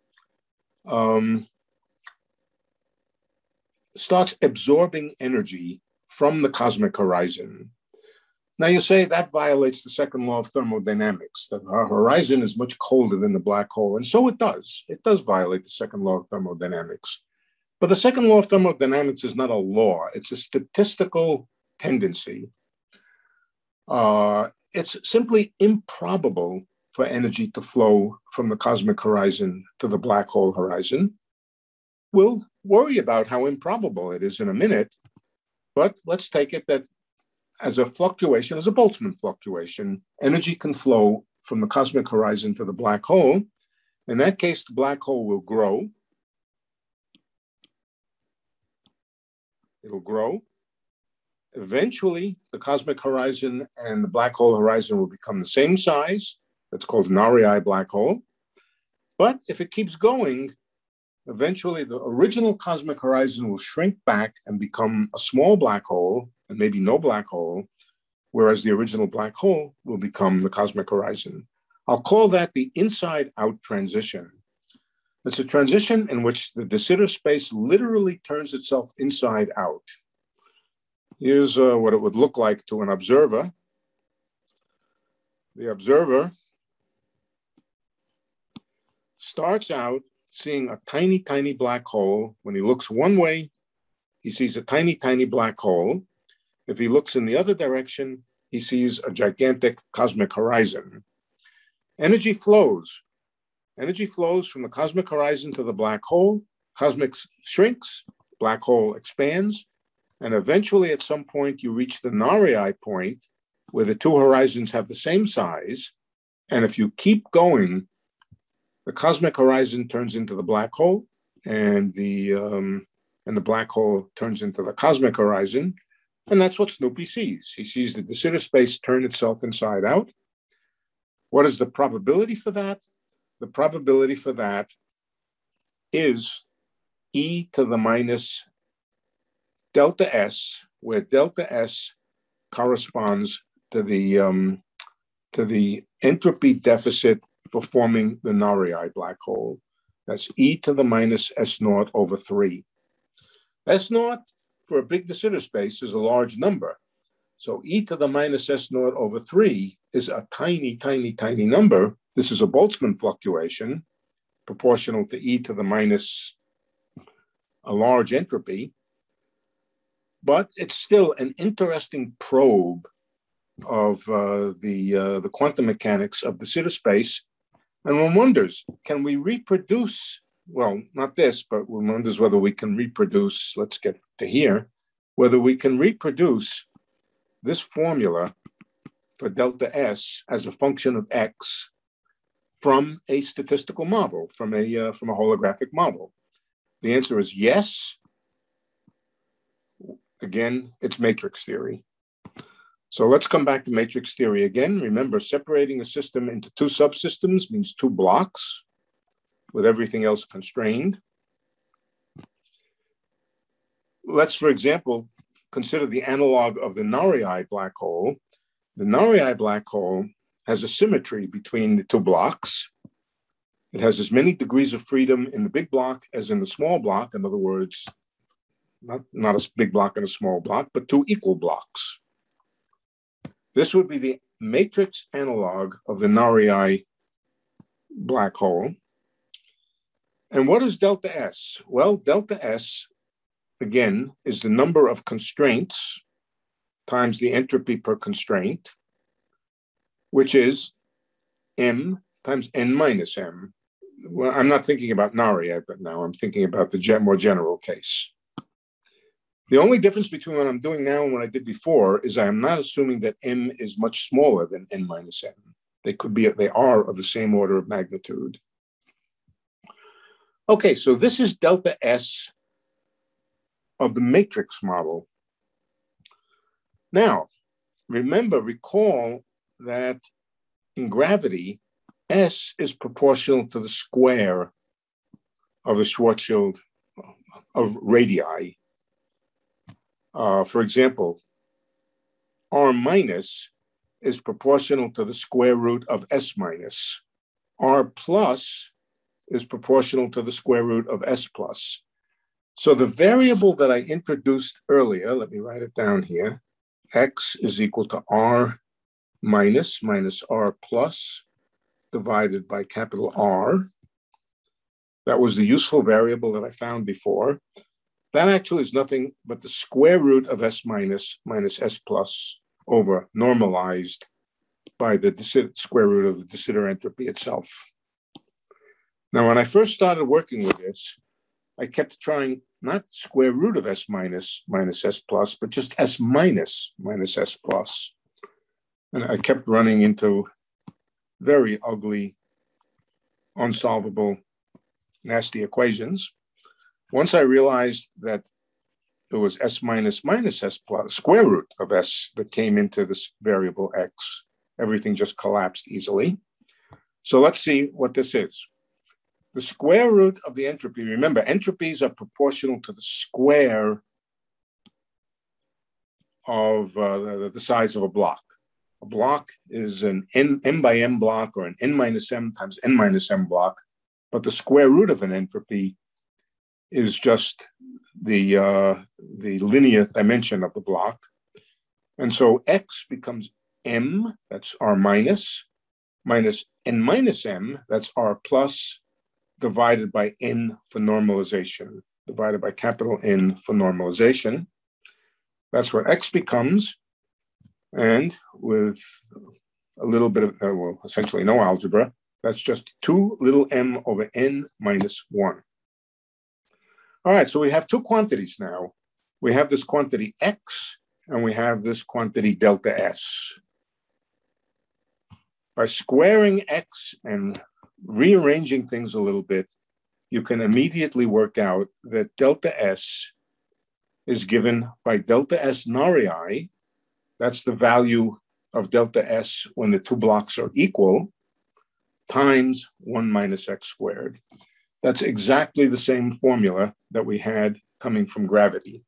Speaker 1: starts absorbing energy from the cosmic horizon. Now you say that violates the second law of thermodynamics, that our horizon is much colder than the black hole. And so it does. It does violate the second law of thermodynamics. But the second law of thermodynamics is not a law. It's a statistical tendency. It's simply improbable for energy to flow from the cosmic horizon to the black hole horizon. We'll worry about how improbable it is in a minute, but let's take it that as a fluctuation, as a Boltzmann fluctuation, energy can flow from the cosmic horizon to the black hole. In that case, the black hole will grow. It'll grow. Eventually, the cosmic horizon and the black hole horizon will become the same size. That's called an REI black hole. But if it keeps going, eventually the original cosmic horizon will shrink back and become a small black hole, and maybe no black hole, whereas the original black hole will become the cosmic horizon. I'll call that the inside-out transition. It's a transition in which the de Sitter space literally turns itself inside out. Here's what it would look like to an observer. The observer starts out seeing a tiny, tiny black hole. When he looks one way, he sees a tiny, tiny black hole. If he looks in the other direction, he sees a gigantic cosmic horizon. Energy flows. Energy flows from the cosmic horizon to the black hole. Cosmic shrinks, black hole expands, and eventually at some point you reach the Nari point where the two horizons have the same size. And if you keep going, the cosmic horizon turns into the black hole, and the black hole turns into the cosmic horizon. And that's what Snoopy sees. He sees the de Sitter space turn itself inside out. What is the probability for that? The probability for that is e to the minus delta S, where delta S corresponds to the entropy deficit for forming the Nari black hole. That's e to the minus S naught over 3. S naught for a big de Sitter space is a large number. So e to the minus S naught over 3 is a tiny, tiny, tiny number. This is a Boltzmann fluctuation proportional to e to the minus a large entropy. But it's still an interesting probe of the quantum mechanics of de Sitter space. And one wonders, can we reproduce, well, not this, but one wonders whether we can reproduce, let's get to here, whether we can reproduce this formula for delta S as a function of X from a statistical model, from a holographic model? The answer is yes. Again, it's matrix theory. So let's come back to matrix theory again. Remember, separating a system into two subsystems means two blocks with everything else constrained. Let's, for example, consider the analog of the Narii black hole. The Narii black hole has a symmetry between the two blocks. It has as many degrees of freedom in the big block as in the small block. In other words, not a big block and a small block, but two equal blocks. This would be the matrix analog of the Narii black hole. And what is delta S? Well, delta S, again, is the number of constraints times the entropy per constraint, which is M times N minus M. Well, I'm not thinking about Narii, but now I'm thinking about the more general case. The only difference between what I'm doing now and what I did before is I am not assuming that M is much smaller than N minus M. They are of the same order of magnitude. Okay, so this is delta S of the matrix model. Now, recall that in gravity, S is proportional to the square of the Schwarzschild of radii. For example, R minus is proportional to the square root of S minus. R plus is proportional to the square root of S plus. So the variable that I introduced earlier, let me write it down here, X is equal to R minus R plus divided by capital R. That was the useful variable that I found before. That actually is nothing but the square root of S minus S plus over normalized by the square root of the de Sitter entropy itself. Now, when I first started working with this, I kept trying not square root of S minus S plus, but just S minus S plus. And I kept running into very ugly, unsolvable, nasty equations. Once I realized that it was S minus S plus, square root of S that came into this variable X, everything just collapsed easily. So let's see what this is. The square root of the entropy, remember, entropies are proportional to the square of the size of a block. A block is an M by M block or an N minus M times N minus M block, but the square root of an entropy is just the linear dimension of the block. And so X becomes M, that's R minus N minus M, that's R plus, divided by N for normalization, divided by capital N for normalization. That's what X becomes. And with a little bit of, well, essentially no algebra, that's just 2 little m over N minus 1. All right, so we have two quantities now. We have this quantity X, and we have this quantity delta S. By squaring X and rearranging things a little bit, you can immediately work out that delta S is given by delta S Narii. That's the value of delta S when the two blocks are equal, times 1 minus X squared. That's exactly the same formula that we had coming from gravity.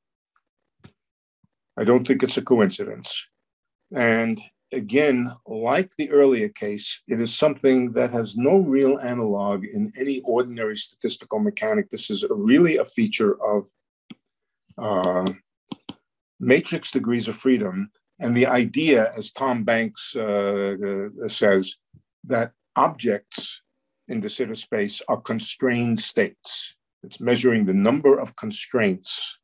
Speaker 1: I don't think it's a coincidence. And again, like the earlier case, it is something that has no real analog in any ordinary statistical mechanic. This is really a feature of matrix degrees of freedom. And the idea, as Tom Banks says, that objects in de Sitter space are constrained states. It's measuring the number of constraints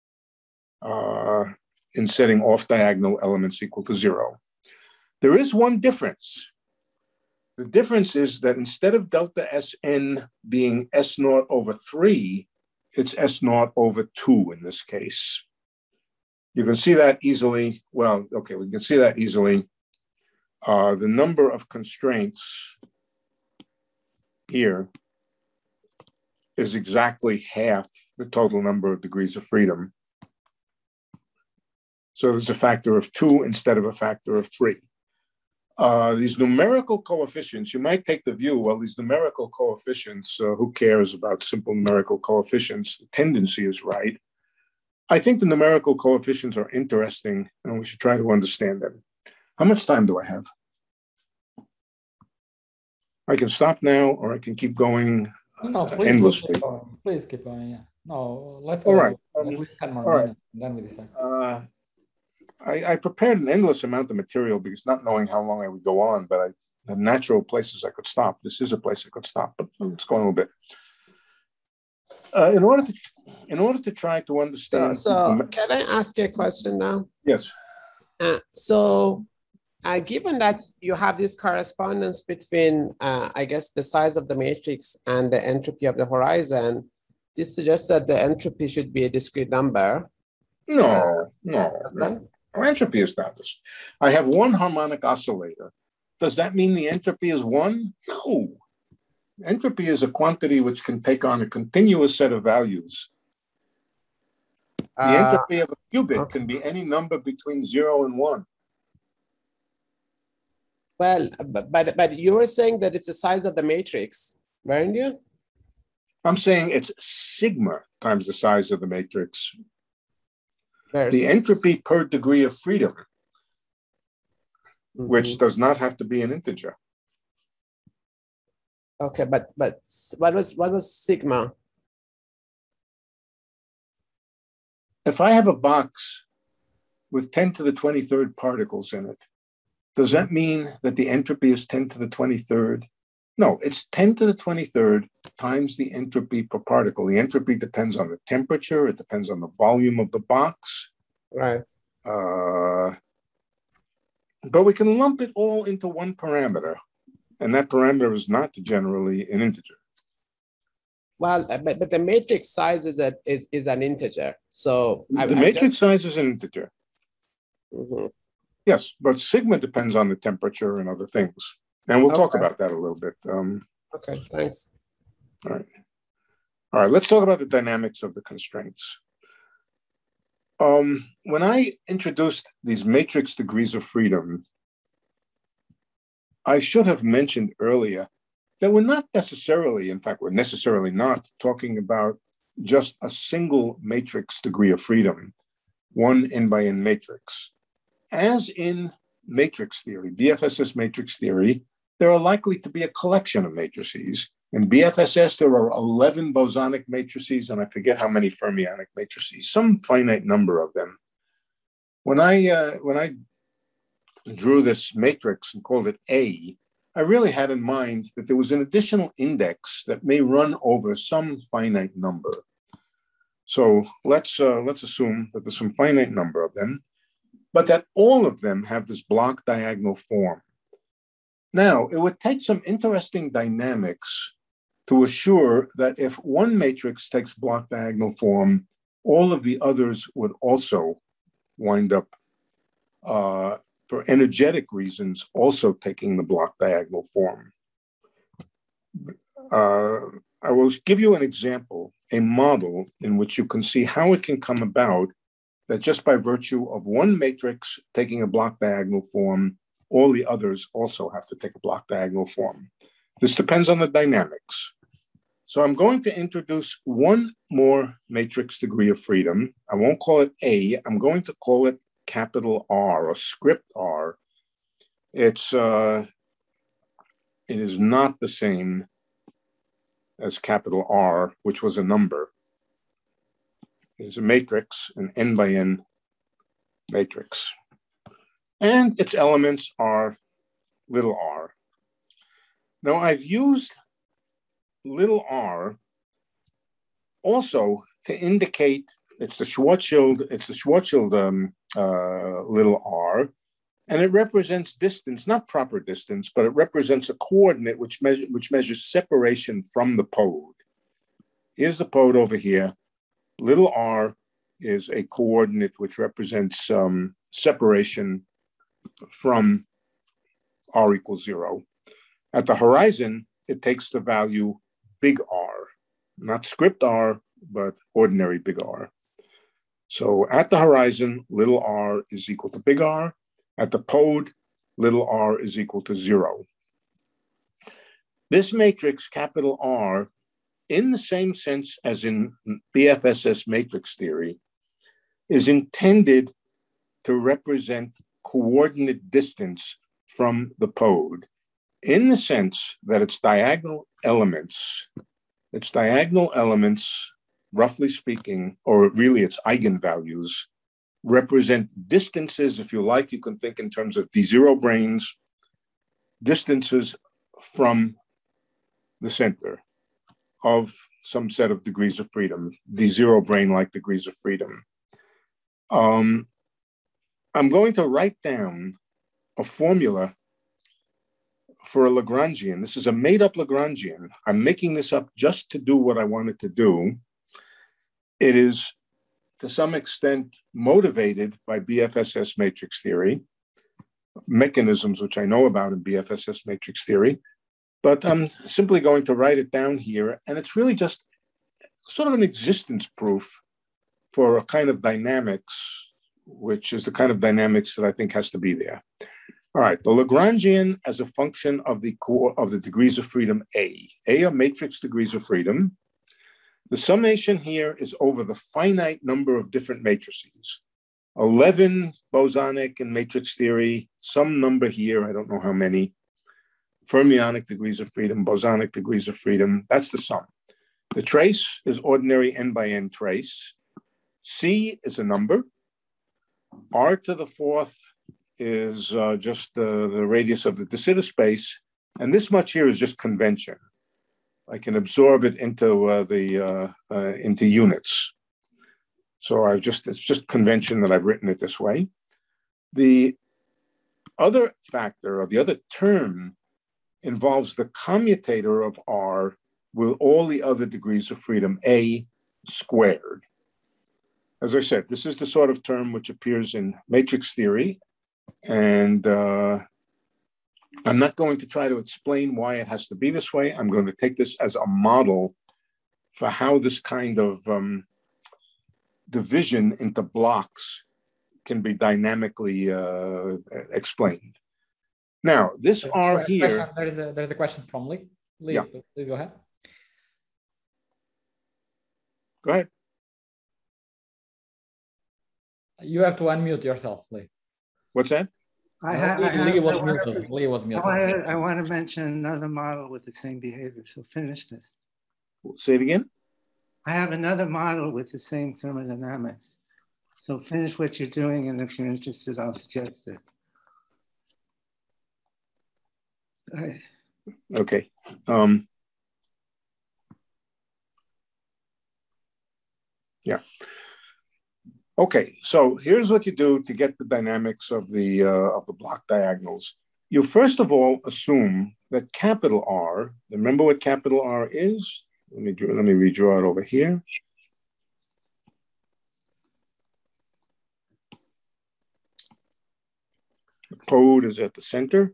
Speaker 1: in setting off-diagonal elements equal to 0. There is one difference. The difference is that instead of delta Sn being S naught over 3, it's S naught over 2 in this case. You can see that easily. Well, okay, we can see that easily. The number of constraints here is exactly half the total number of degrees of freedom. So there's a factor of 2 instead of a factor of 3. These numerical coefficients, you might take the view, well, these numerical coefficients, who cares about simple numerical coefficients? The tendency is right. I think the numerical coefficients are interesting, and we should try to understand them. How much time do I have? I can stop now, or I can keep going endlessly.
Speaker 3: Please keep going. Yeah. No, let's go.
Speaker 1: All right.
Speaker 3: At least 10 more minutes, and then we decide.
Speaker 1: I prepared an endless amount of material because not knowing how long I would go on, but I had natural places I could stop. This is a place I could stop, but let's go a little bit. In order to try to understand.
Speaker 5: So can I ask you a question now?
Speaker 1: Yes.
Speaker 5: Given that you have this correspondence between, I guess, the size of the matrix and the entropy of the horizon, this suggests that the entropy should be a discrete number.
Speaker 1: No. Entropy is not this. I have one harmonic oscillator. Does that mean the entropy is 1? No. Entropy is a quantity which can take on a continuous set of values. The entropy of a qubit can be any number between 0 and 1.
Speaker 5: Well, but you were saying that it's the size of the matrix, weren't you?
Speaker 1: I'm saying it's sigma times the size of the matrix.
Speaker 5: There's
Speaker 1: the entropy per degree of freedom, which does not have to be an integer.
Speaker 5: Okay, but what was sigma?
Speaker 1: If I have a box with 10 to the 23rd particles in it, does that mean that the entropy is 10 to the 23rd? No, it's 10 to the 23rd times the entropy per particle. The entropy depends on the temperature. It depends on the volume of the box.
Speaker 5: Right.
Speaker 1: But we can lump it all into one parameter, and that parameter is not generally an integer.
Speaker 5: Well, but the matrix size is an integer. So
Speaker 1: the matrix size is an integer. Yes, but sigma depends on the temperature and other things. And we'll talk about that a little bit.
Speaker 5: Okay, thanks.
Speaker 1: All right, let's talk about the dynamics of the constraints. When I introduced these matrix degrees of freedom, I should have mentioned earlier that we're not necessarily, in fact, we're necessarily not talking about just a single matrix degree of freedom, one n by n matrix. As in matrix theory, BFSS matrix theory, there are likely to be a collection of matrices. In BFSS, there are 11 bosonic matrices, and I forget how many fermionic matrices, some finite number of them. When I drew this matrix and called it A, I really had in mind that there was an additional index that may run over some finite number. So let's assume that there's some finite number of them, but that all of them have this block diagonal form. Now, it would take some interesting dynamics to assure that if one matrix takes block diagonal form, all of the others would also wind up, for energetic reasons, also taking the block diagonal form. I will give you an example, a model in which you can see how it can come about that just by virtue of one matrix taking a block diagonal form, all the others also have to take a block diagonal form. This depends on the dynamics. So I'm going to introduce one more matrix degree of freedom. I won't call it A, I'm going to call it capital R or script R. It is not the same as capital R, which was a number. It is a matrix, an n by n matrix. And its elements are little r. Now I've used little r also to indicate it's the Schwarzschild little r, and it represents distance, not proper distance, but it represents a coordinate which measures separation from the pole. Here's the pole over here. Little r is a coordinate which represents separation from r equals 0. At the horizon, it takes the value big R, not script R, but ordinary big R. So at the horizon, little r is equal to big R. At the pole, little r is equal to 0. This matrix, capital R, in the same sense as in BFSS matrix theory, is intended to represent coordinate distance from the pole, in the sense that its diagonal elements, roughly speaking, or really its eigenvalues, represent distances. If you like, you can think in terms of D0 branes, distances from the center of some set of degrees of freedom, D0 brane-like degrees of freedom. I'm going to write down a formula for a Lagrangian. This is a made-up Lagrangian. I'm making this up just to do what I wanted to do. It is, to some extent, motivated by BFSS matrix theory, mechanisms which I know about in BFSS matrix theory, but I'm simply going to write it down here, and it's really just sort of an existence proof for a kind of dynamics, which is the kind of dynamics that I think has to be there. All right, the Lagrangian as a function of the degrees of freedom A are matrix degrees of freedom. The summation here is over the finite number of different matrices. 11 bosonic in matrix theory, some number here, I don't know how many, fermionic degrees of freedom, bosonic degrees of freedom, that's the sum. The trace is ordinary n by n trace. C is a number. R to the fourth is just the radius of the de Sitter space. And this much here is just convention. I can absorb it into into units. So it's just convention that I've written it this way. The other factor, or the other term, involves the commutator of R with all the other degrees of freedom, A squared. As I said, this is the sort of term which appears in matrix theory, and I'm not going to try to explain why it has to be this way. I'm going to take this as a model for how this kind of division into blocks can be dynamically explained. Now, this R here.
Speaker 3: There's a question from Lee. Lee,
Speaker 1: yeah.
Speaker 3: Please go ahead.
Speaker 1: Go ahead.
Speaker 3: You have to unmute yourself, Lee.
Speaker 1: What's that?
Speaker 3: Lee was muted.
Speaker 6: I want to mention another model with the same behavior. So finish this.
Speaker 1: Say it again.
Speaker 6: I have another model with the same thermodynamics. So finish what you're doing, and if you're interested, I'll suggest it.
Speaker 1: Okay. Yeah. Okay, so here's what you do to get the dynamics of the block diagonals. You first of all assume that capital R, remember what capital R is? Let me redraw it over here. The code is at the center.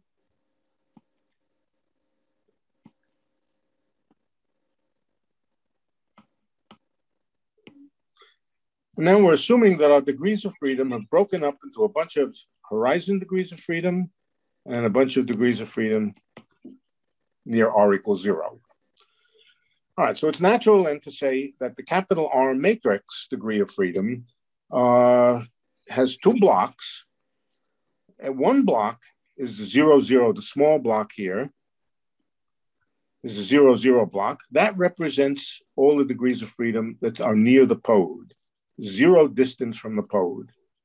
Speaker 1: And then we're assuming that our degrees of freedom are broken up into a bunch of horizon degrees of freedom and a bunch of degrees of freedom near R equals 0. All right, so it's natural then to say that the capital R matrix degree of freedom has two blocks. And one block is the 0, 0, the small block here is the 0, 0 block. That represents all the degrees of freedom that are near the pole. 0 distance from the pole.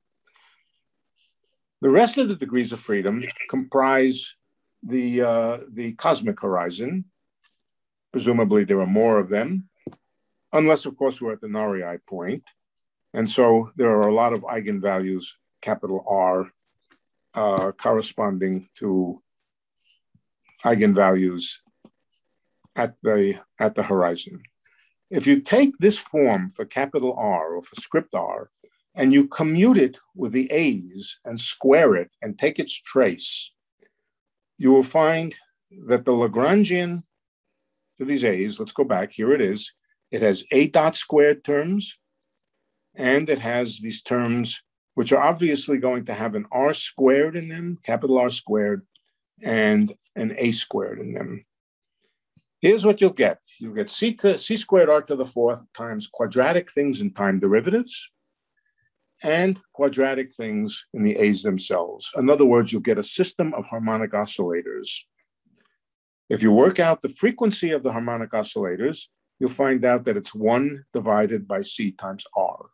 Speaker 1: The rest of the degrees of freedom comprise the cosmic horizon. Presumably there are more of them, unless of course we're at the Narii point. And so there are a lot of eigenvalues, capital R, corresponding to eigenvalues at the horizon. If you take this form for capital R or for script R, and you commute it with the A's and square it and take its trace, you will find that the Lagrangian for these A's, let's go back, here it is. It has A dot squared terms, and it has these terms which are obviously going to have an R squared in them, capital R squared, and an A squared in them. Here's what you'll get. You'll get C squared R to the fourth times quadratic things in time derivatives and quadratic things in the A's themselves. In other words, you'll get a system of harmonic oscillators. If you work out the frequency of the harmonic oscillators, you'll find out that it's 1 divided by C times R.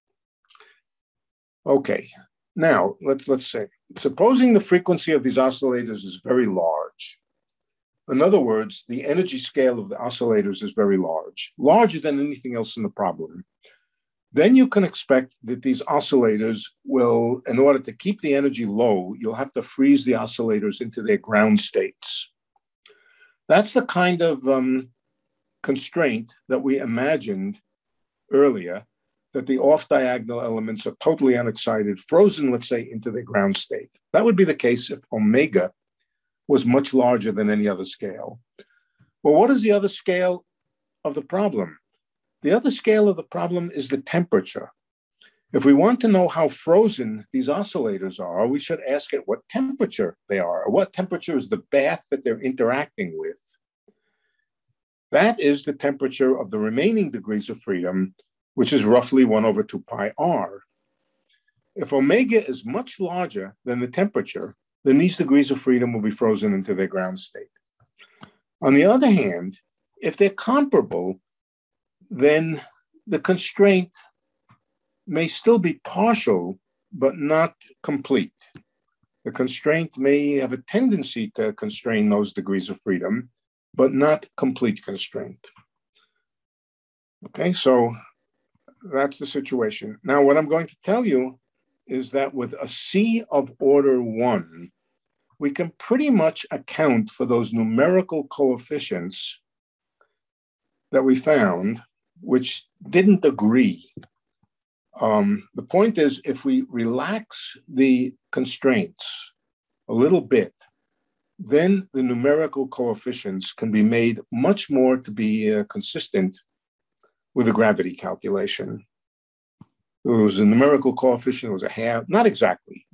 Speaker 1: Okay, now let's say, supposing the frequency of these oscillators is very large. In other words, the energy scale of the oscillators is very large, larger than anything else in the problem. Then you can expect that these oscillators will, in order to keep the energy low, you'll have to freeze the oscillators into their ground states. That's the kind of constraint that we imagined earlier, that the off-diagonal elements are totally unexcited, frozen, let's say, into their ground state. That would be the case if omega was much larger than any other scale. Well, what is the other scale of the problem? The other scale of the problem is the temperature. If we want to know how frozen these oscillators are, we should ask at what temperature they are, or what temperature is the bath that they're interacting with. That is the temperature of the remaining degrees of freedom, which is roughly 1 over 2 pi r. If omega is much larger than the temperature, then these degrees of freedom will be frozen into their ground state. On the other hand, if they're comparable, then the constraint may still be partial, but not complete. The constraint may have a tendency to constrain those degrees of freedom, but not complete constraint. Okay, so that's the situation. Now, what I'm going to tell you is that with a C of order 1, we can pretty much account for those numerical coefficients that we found, which didn't agree. The point is, if we relax the constraints a little bit, then the numerical coefficients can be made much more to be consistent with a gravity calculation. It was a numerical coefficient, it was a half, not exactly.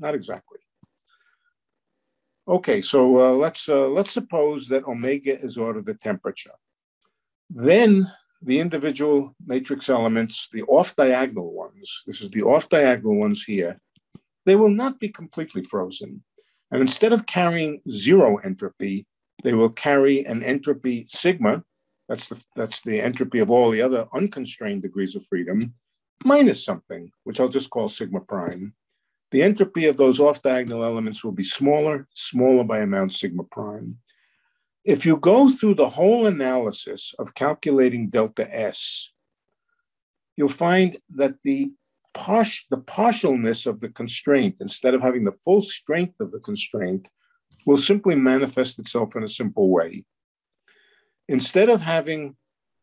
Speaker 1: Okay, so let's suppose that omega is order the temperature. Then the individual matrix elements, the off-diagonal ones, this is the off-diagonal ones here, they will not be completely frozen. And instead of carrying 0 entropy, they will carry an entropy sigma, that's the entropy of all the other unconstrained degrees of freedom, minus something, which I'll just call sigma prime. The entropy of those off-diagonal elements will be smaller by amount sigma prime. If you go through the whole analysis of calculating delta S, you'll find that the partialness of the constraint, instead of having the full strength of the constraint, will simply manifest itself in a simple way. Instead of having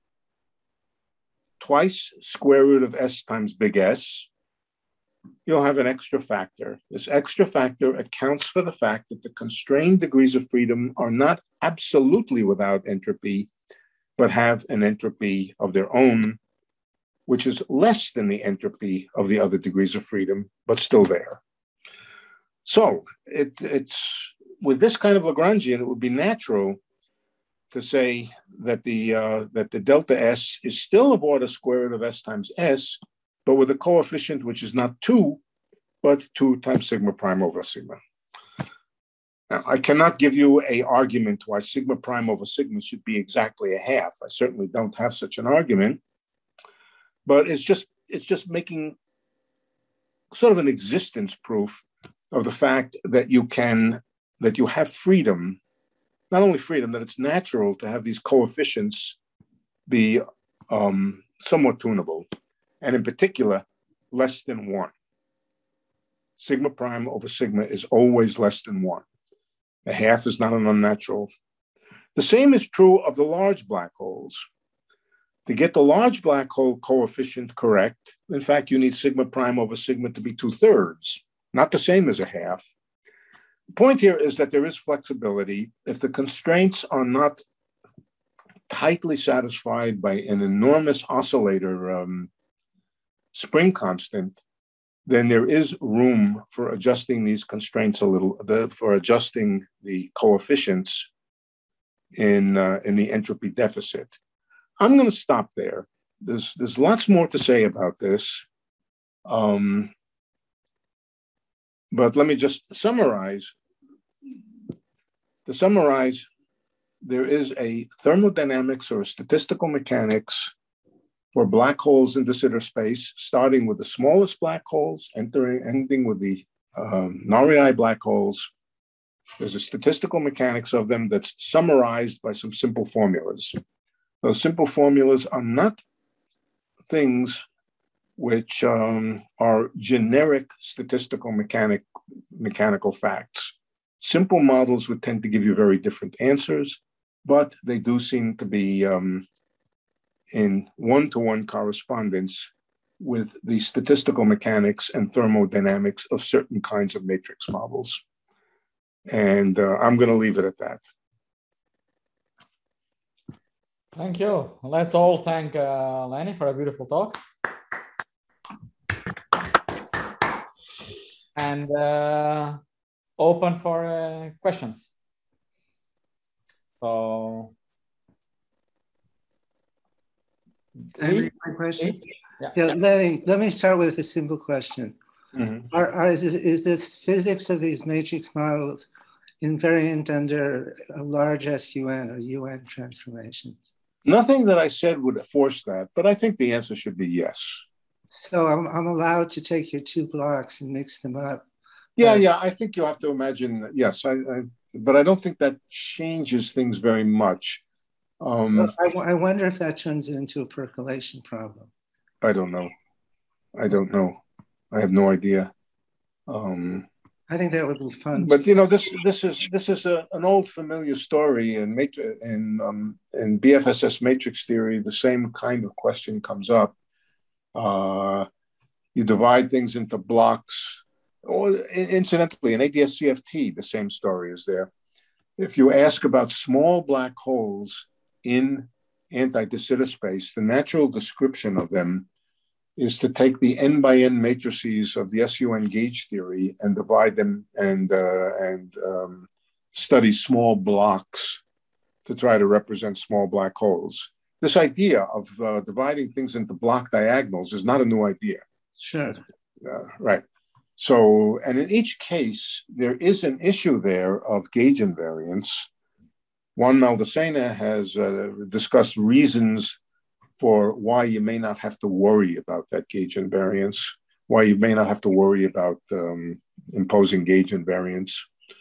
Speaker 1: twice square root of S times big S, you'll have an extra factor. This extra factor accounts for the fact that the constrained degrees of freedom are not absolutely without entropy, but have an entropy of their own, which is less than the entropy of the other degrees of freedom, but still there. So it's with this kind of Lagrangian, it would be natural to say that the delta S is still of order square root of S times S, but with a coefficient which is not 2, but 2 times sigma prime over sigma. Now, I cannot give you an argument why sigma prime over sigma should be exactly a half. I certainly don't have such an argument, but it's just making sort of an existence proof of the fact that you have freedom, not only freedom, that it's natural to have these coefficients be somewhat tunable, and in particular, less than 1. Sigma prime over sigma is always less than 1. A half is not an unnatural. The same is true of the large black holes. To get the large black hole coefficient correct, in fact, you need sigma prime over sigma to be 2/3, not the same as a half. The point here is that there is flexibility. If the constraints are not tightly satisfied by an enormous oscillator spring constant, then there is room for adjusting these constraints a little, for adjusting the coefficients in the entropy deficit. I'm going to stop there. There's lots more to say about this. But let me just summarize. To summarize, there is a thermodynamics or a statistical mechanics for black holes in de Sitter space, starting with the smallest black holes, ending with the Nari black holes. There's a statistical mechanics of them that's summarized by some simple formulas. Those simple formulas are not things which are generic statistical mechanical facts. Simple models would tend to give you very different answers, but they do seem to be in one-to-one correspondence with the statistical mechanics and thermodynamics of certain kinds of matrix models. And I'm going to leave it at that.
Speaker 3: Thank you. Let's all thank Lenny for a beautiful talk. And open for questions. So,
Speaker 6: My question?
Speaker 3: Yeah.
Speaker 6: Lenny, let me start with a simple question.
Speaker 1: Mm-hmm.
Speaker 6: Is this physics of these matrix models invariant under a large SUN or UN transformations?
Speaker 1: Nothing that I said would force that, but I think the answer should be yes.
Speaker 6: So I'm allowed to take your two blocks and mix them up.
Speaker 1: Yeah. I think you have to imagine, yes, but I don't think that changes things very much.
Speaker 6: I wonder if that turns it into a percolation problem.
Speaker 1: I don't know. I have no idea.
Speaker 6: I think that would be fun.
Speaker 1: But you know, this is an old familiar story in BFSS matrix theory. The same kind of question comes up. You divide things into blocks. Or incidentally, in ADS-CFT, the same story is there. If you ask about small black holes in anti-de Sitter space, the natural description of them is to take the n by n matrices of the SUN gauge theory and divide them and study small blocks to try to represent small black holes. This idea of dividing things into block diagonals is not a new idea.
Speaker 6: Sure.
Speaker 1: Right. So, and in each case, there is an issue there of gauge invariance. Juan Maldacena has discussed reasons for why you may not have to worry about that gauge invariance, why you may not have to worry about imposing gauge invariance.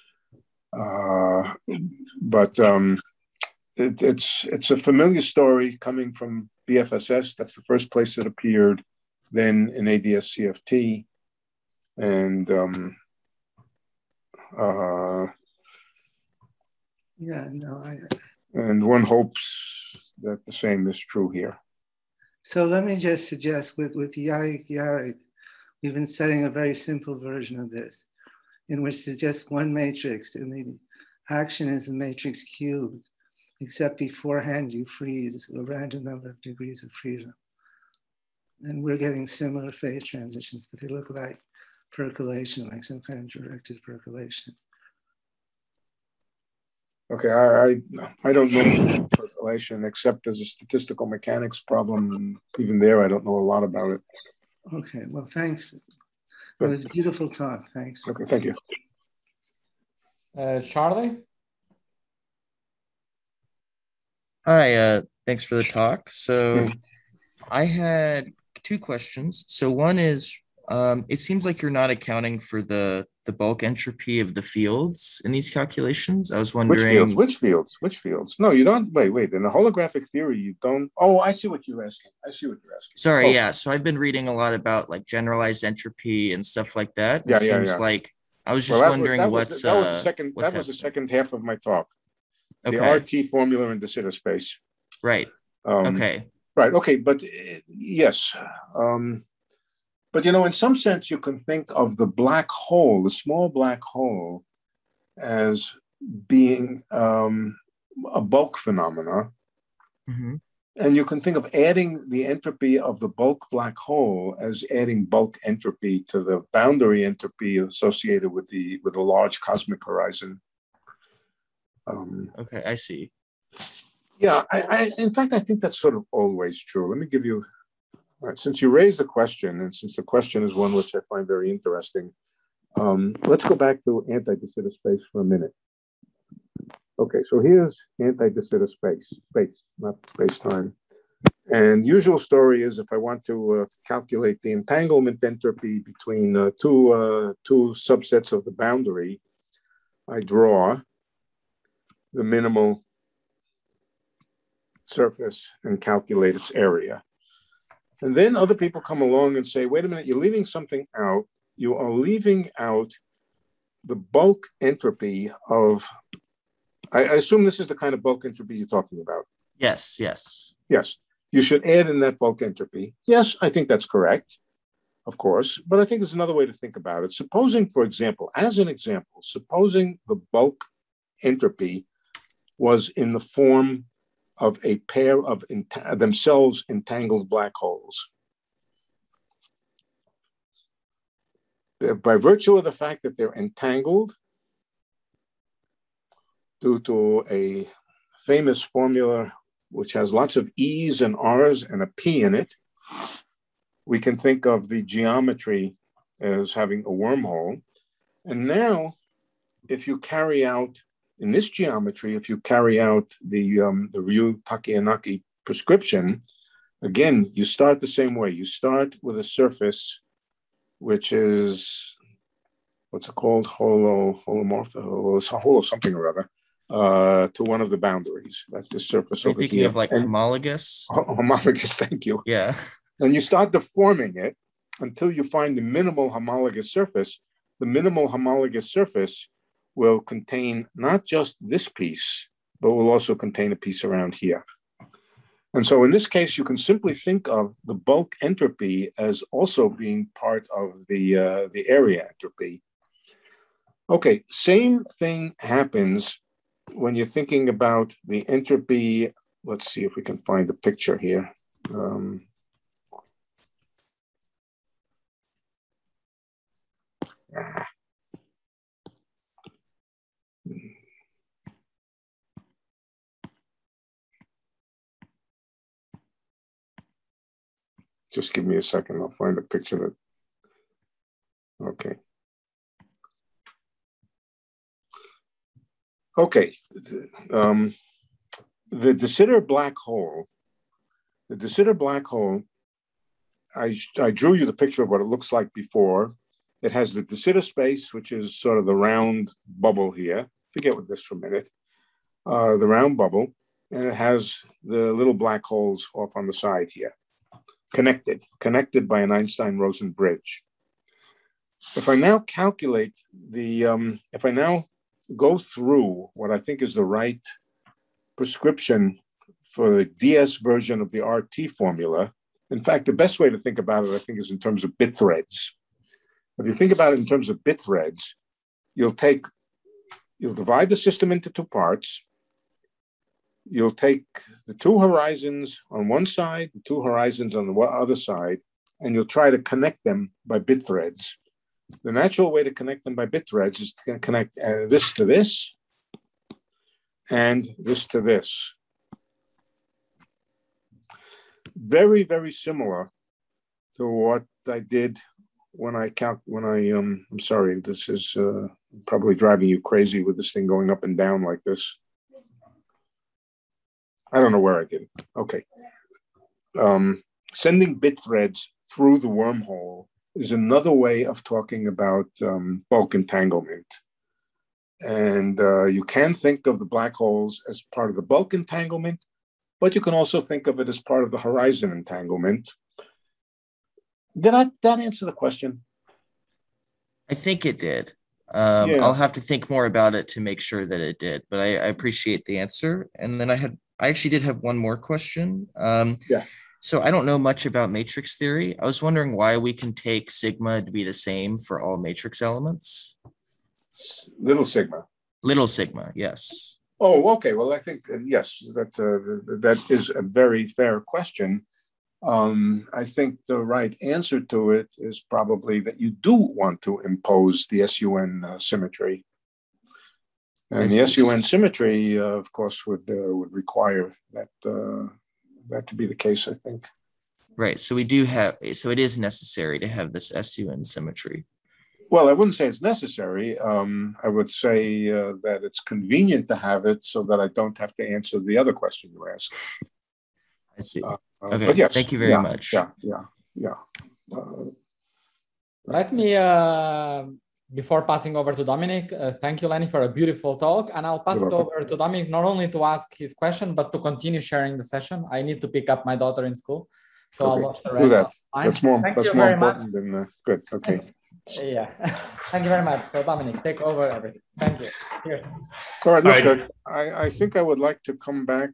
Speaker 1: But it's a familiar story coming from BFSS. That's the first place it appeared, then in ADS-CFT. And and one hopes that the same is true here.
Speaker 6: So let me just suggest with Yarik, we've been studying a very simple version of this, in which there's just one matrix and the action is the matrix cubed, except beforehand you freeze a random number of degrees of freedom. And we're getting similar phase transitions, but they look like percolation, like some kind of directed percolation.
Speaker 1: Okay, I don't know percolation except as a statistical mechanics problem, and even there I don't know a lot about it.
Speaker 6: Okay, well, thanks. It was a beautiful talk. Thanks.
Speaker 1: Okay, thank you.
Speaker 3: Charlie?
Speaker 7: Hi, thanks for the talk. So I had two questions. So one is, it seems like you're not accounting for the bulk entropy of the fields in these calculations. I was wondering
Speaker 1: which fields? No, you don't. Wait. In the holographic theory, you don't. Oh, I see what you're asking.
Speaker 7: Sorry, yeah. So I've been reading a lot about like generalized entropy and stuff like that.
Speaker 1: Yeah,
Speaker 7: it seems like I was just wondering
Speaker 1: that was the second half of my talk.
Speaker 7: Okay.
Speaker 1: The RT formula in de Sitter space.
Speaker 7: Right. Okay.
Speaker 1: Right. Okay. But yes. But in some sense, you can think of the black hole, the small black hole, as being a bulk phenomena.
Speaker 7: Mm-hmm.
Speaker 1: And you can think of adding the entropy of the bulk black hole as adding bulk entropy to the boundary entropy associated with the large cosmic horizon.
Speaker 7: Okay, I see.
Speaker 1: Yeah, in fact, I think that's sort of always true. Let me give you, since you raised the question, and since the question is one which I find very interesting, let's go back to anti-de Sitter space for a minute. Okay, so here's anti-de Sitter space, not space-time. And usual story is if I want to calculate the entanglement entropy between two subsets of the boundary, I draw the minimal surface and calculate its area. And then other people come along and say, wait a minute, you're leaving something out. You are leaving out the bulk entropy of, I assume this is the kind of bulk entropy you're talking about.
Speaker 7: Yes.
Speaker 1: Yes. You should add in that bulk entropy. Yes, I think that's correct, of course. But I think there's another way to think about it. Supposing, for example, supposing the bulk entropy was in the form of a pair of themselves entangled black holes. By virtue of the fact that they're entangled, due to a famous formula which has lots of E's and R's and a P in it, we can think of the geometry as having a wormhole. And now, if you carry out, in this geometry, if you carry out the Ryu Takayanagi prescription, again, you start the same way. You start with a surface which is, what's it called? Holo something or other, to one of the boundaries. That's the surface over here.
Speaker 7: Thinking of like homologous?
Speaker 1: Homologous, thank you.
Speaker 7: Yeah.
Speaker 1: And you start deforming it until you find the minimal homologous surface. The minimal homologous surface will contain not just this piece, but will also contain a piece around here. And so in this case, you can simply think of the bulk entropy as also being part of the area entropy. Okay, same thing happens when you're thinking about the entropy. Let's see if we can find the picture here. Just give me a second. I'll find a picture that. Okay. Okay. The de Sitter black hole. The de Sitter black hole. I drew you the picture of what it looks like before. It has the de Sitter space, which is sort of the round bubble here. Forget with this for a minute. The round bubble, and it has the little black holes off on the side here. Connected by an Einstein-Rosen bridge. If I now calculate if I now go through what I think is the right prescription for the DS version of the RT formula, in fact, the best way to think about it, I think, is in terms of bit threads. If you think about it in terms of bit threads, you'll divide the system into two parts. You'll take the two horizons on one side, the two horizons on the other side, and you'll try to connect them by bit threads. The natural way to connect them by bit threads is to connect this to this and this to this. Very, very similar to what I did when I'm sorry, this is probably driving you crazy with this thing going up and down like this. I don't know where I did it. Okay. Sending bit threads through the wormhole is another way of talking about bulk entanglement. And you can think of the black holes as part of the bulk entanglement, but you can also think of it as part of the horizon entanglement. Did that answer the question?
Speaker 7: I think it did.
Speaker 1: Yeah.
Speaker 7: I'll have to think more about it to make sure that it did, but I appreciate the answer. And then I actually did have one more question.
Speaker 1: Yeah.
Speaker 7: So I don't know much about matrix theory. I was wondering why we can take sigma to be the same for all matrix elements.
Speaker 1: Little sigma.
Speaker 7: Little sigma, yes.
Speaker 1: Oh, okay. Well, I think, yes, that is a very fair question. I think the right answer to it is probably that you do want to impose the SUN symmetry. And the SUN symmetry, of course, would require that to be the case, I think.
Speaker 7: Right. So we do have, so it is necessary to have this SUN symmetry.
Speaker 1: Well, I wouldn't say it's necessary. I would say that it's convenient to have it so that I don't have to answer the other question you asked.
Speaker 7: I see.
Speaker 1: Okay.
Speaker 7: But
Speaker 1: yes,
Speaker 7: thank you very much.
Speaker 1: Yeah.
Speaker 3: Let me, before passing over to Dominic, thank you, Lenny, for a beautiful talk. And I'll pass it over to Dominic, not only to ask his question, but to continue sharing the session. I need to pick up my daughter in school. So
Speaker 1: okay.
Speaker 3: I'll
Speaker 1: do that. That's more important than good. Okay.
Speaker 3: Yeah. Thank you very much. So Dominic, take over everything. Thank you. Cheers.
Speaker 1: All right. Look, I think I would like to come back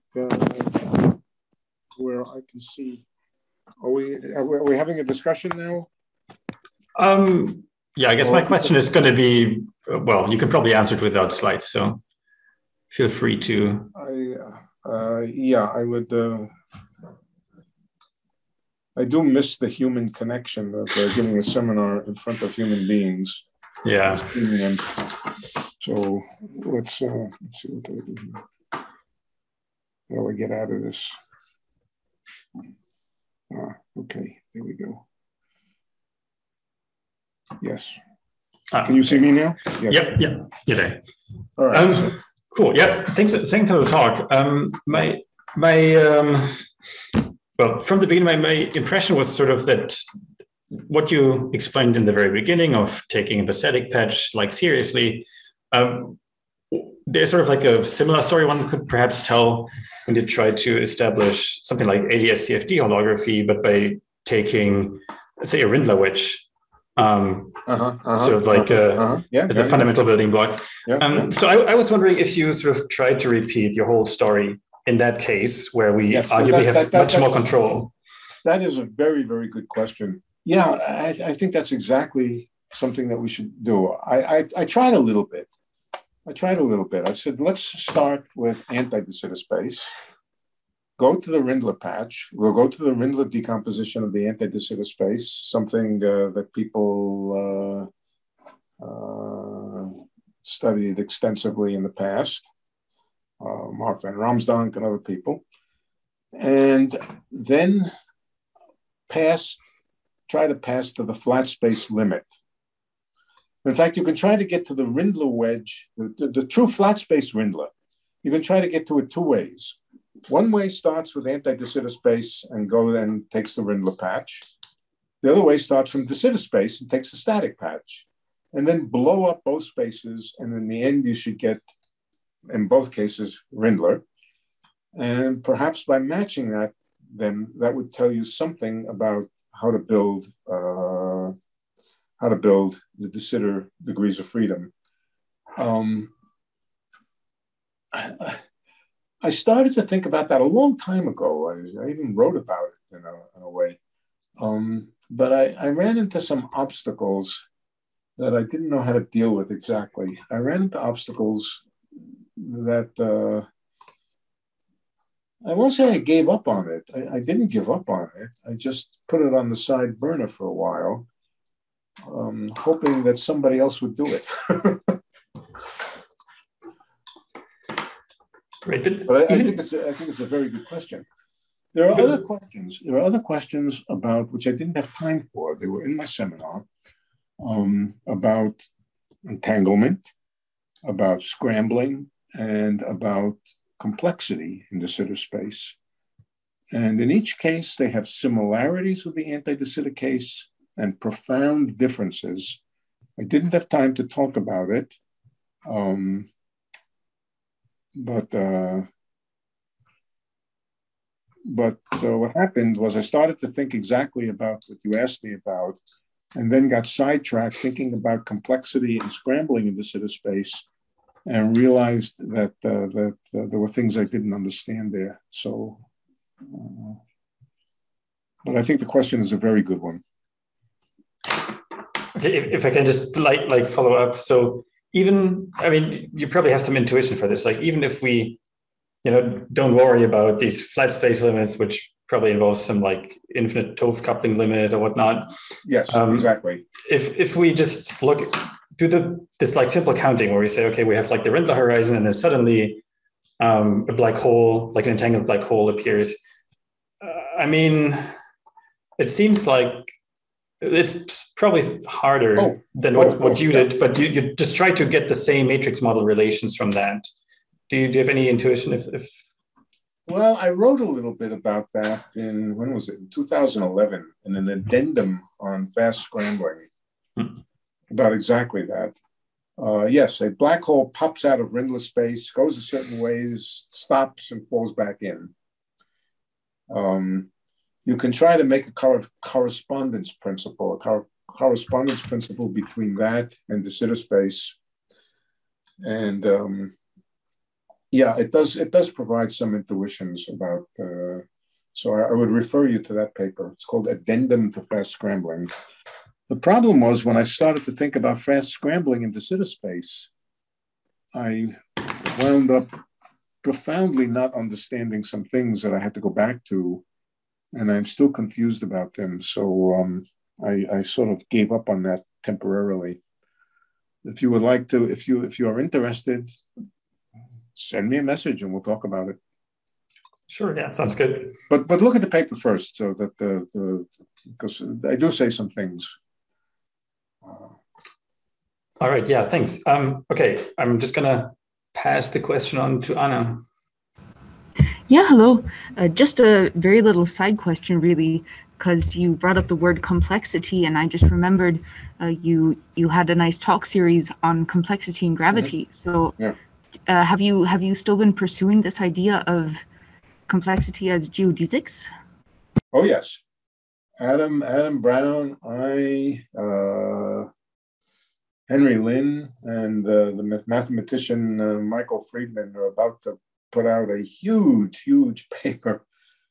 Speaker 1: where I can see. Are we having a discussion now?
Speaker 2: Yeah, I guess my question is going to be, well, you can probably answer it without slides, so feel free to.
Speaker 1: Yeah, I would. I do miss the human connection of giving a seminar in front of human beings.
Speaker 2: Yeah.
Speaker 1: So let's see what do I do here. How do I get out of this? Okay, there we go. Yes. Can you see me now? Yes.
Speaker 2: Yep. Yeah. You're there.
Speaker 1: All right.
Speaker 2: Cool. Yeah. Thanks for the talk. Well, from the beginning, my impression was sort of that what you explained in the very beginning of taking the static patch like seriously, there's sort of like a similar story one could perhaps tell when you try to establish something like ADS-CFD holography, but by taking, let's say, a Rindler wedge, sort of like as a fundamental building block. So I was wondering if you sort of tried to repeat your whole story in that case where we arguably have much more control.
Speaker 1: That is a very, very good question. Yeah, I think that's exactly something that we should do. I tried a little bit. I said, let's start with anti-de Sitter space. Go to the Rindler patch. We'll go to the Rindler decomposition of the anti-de Sitter space, something that people studied extensively in the past. Mark van Ramsdonk and other people. And then try to pass to the flat space limit. In fact, you can try to get to the Rindler wedge, the true flat space Rindler. You can try to get to it two ways. One way starts with anti-de Sitter space and takes the Rindler patch. The other way starts from de Sitter space and takes the static patch. And then blow up both spaces. And in the end, you should get, in both cases, Rindler. And perhaps by matching that, then that would tell you something about how to build the de Sitter degrees of freedom. I started to think about that a long time ago. I even wrote about it in a way. But I ran into some obstacles that I didn't know how to deal with exactly. I ran into obstacles that I won't say I gave up on it. I didn't give up on it. I just put it on the side burner for a while, hoping that somebody else would do it.
Speaker 2: Right,
Speaker 1: but I think it's a very good question. There are other questions. There are other questions about which I didn't have time for. They were in my seminar about entanglement, about scrambling, and about complexity in de Sitter space. And in each case, they have similarities with the anti-de Sitter case and profound differences. I didn't have time to talk about it. But what happened was I started to think exactly about what you asked me about, and then got sidetracked thinking about complexity and scrambling in de Sitter space, and realized that there were things I didn't understand there. So But I think the question is a very good one.
Speaker 2: Okay, if I can just like follow up. So even, I mean, you probably have some intuition for this. Like even if we, don't worry about these flat space limits, which probably involves some like infinite 't Hooft coupling limit or whatnot.
Speaker 1: Yes, exactly.
Speaker 2: If we just do this like simple counting where we say, okay, we have like the Rindler horizon, and then suddenly a black hole, like an entangled black hole, appears. I mean, it seems like it's probably harder than what you did, but you just try to get the same matrix model relations from that. Do you have any intuition if?
Speaker 1: Well, I wrote a little bit about that when was it? In 2011, in an addendum on fast scrambling, about exactly that. Yes, a black hole pops out of Rindler space, goes a certain ways, stops, and falls back in. You can try to make a correspondence principle, between that and de Sitter space. And yeah, it does provide some intuitions about, so I would refer you to that paper. It's called Addendum to Fast Scrambling. The problem was when I started to think about fast scrambling in de Sitter space, I wound up profoundly not understanding some things that I had to go back to, and I'm still confused about them. So I sort of gave up on that temporarily. If you would like to, if you are interested, send me a message and we'll talk about it.
Speaker 2: Sure, yeah, sounds good.
Speaker 1: But look at the paper first, so that because I do say some things.
Speaker 2: All right, yeah, thanks. Okay, I'm just gonna pass the question on to Anna.
Speaker 8: Yeah, hello. Just a very little side question, really, because you brought up the word complexity, and I just remembered you had a nice talk series on complexity and gravity. So, yeah. Have you still been pursuing this idea of complexity as geodesics?
Speaker 1: Oh yes, Adam Brown, Henry Lin, and the mathematician Michael Friedman are about to put out a huge paper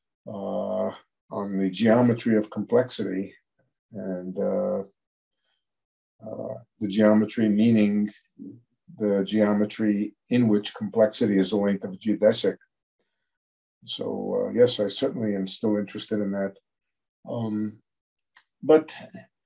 Speaker 1: on the geometry of complexity, and the geometry meaning the geometry in which complexity is the length of a geodesic. So yes, I certainly am still interested in that. But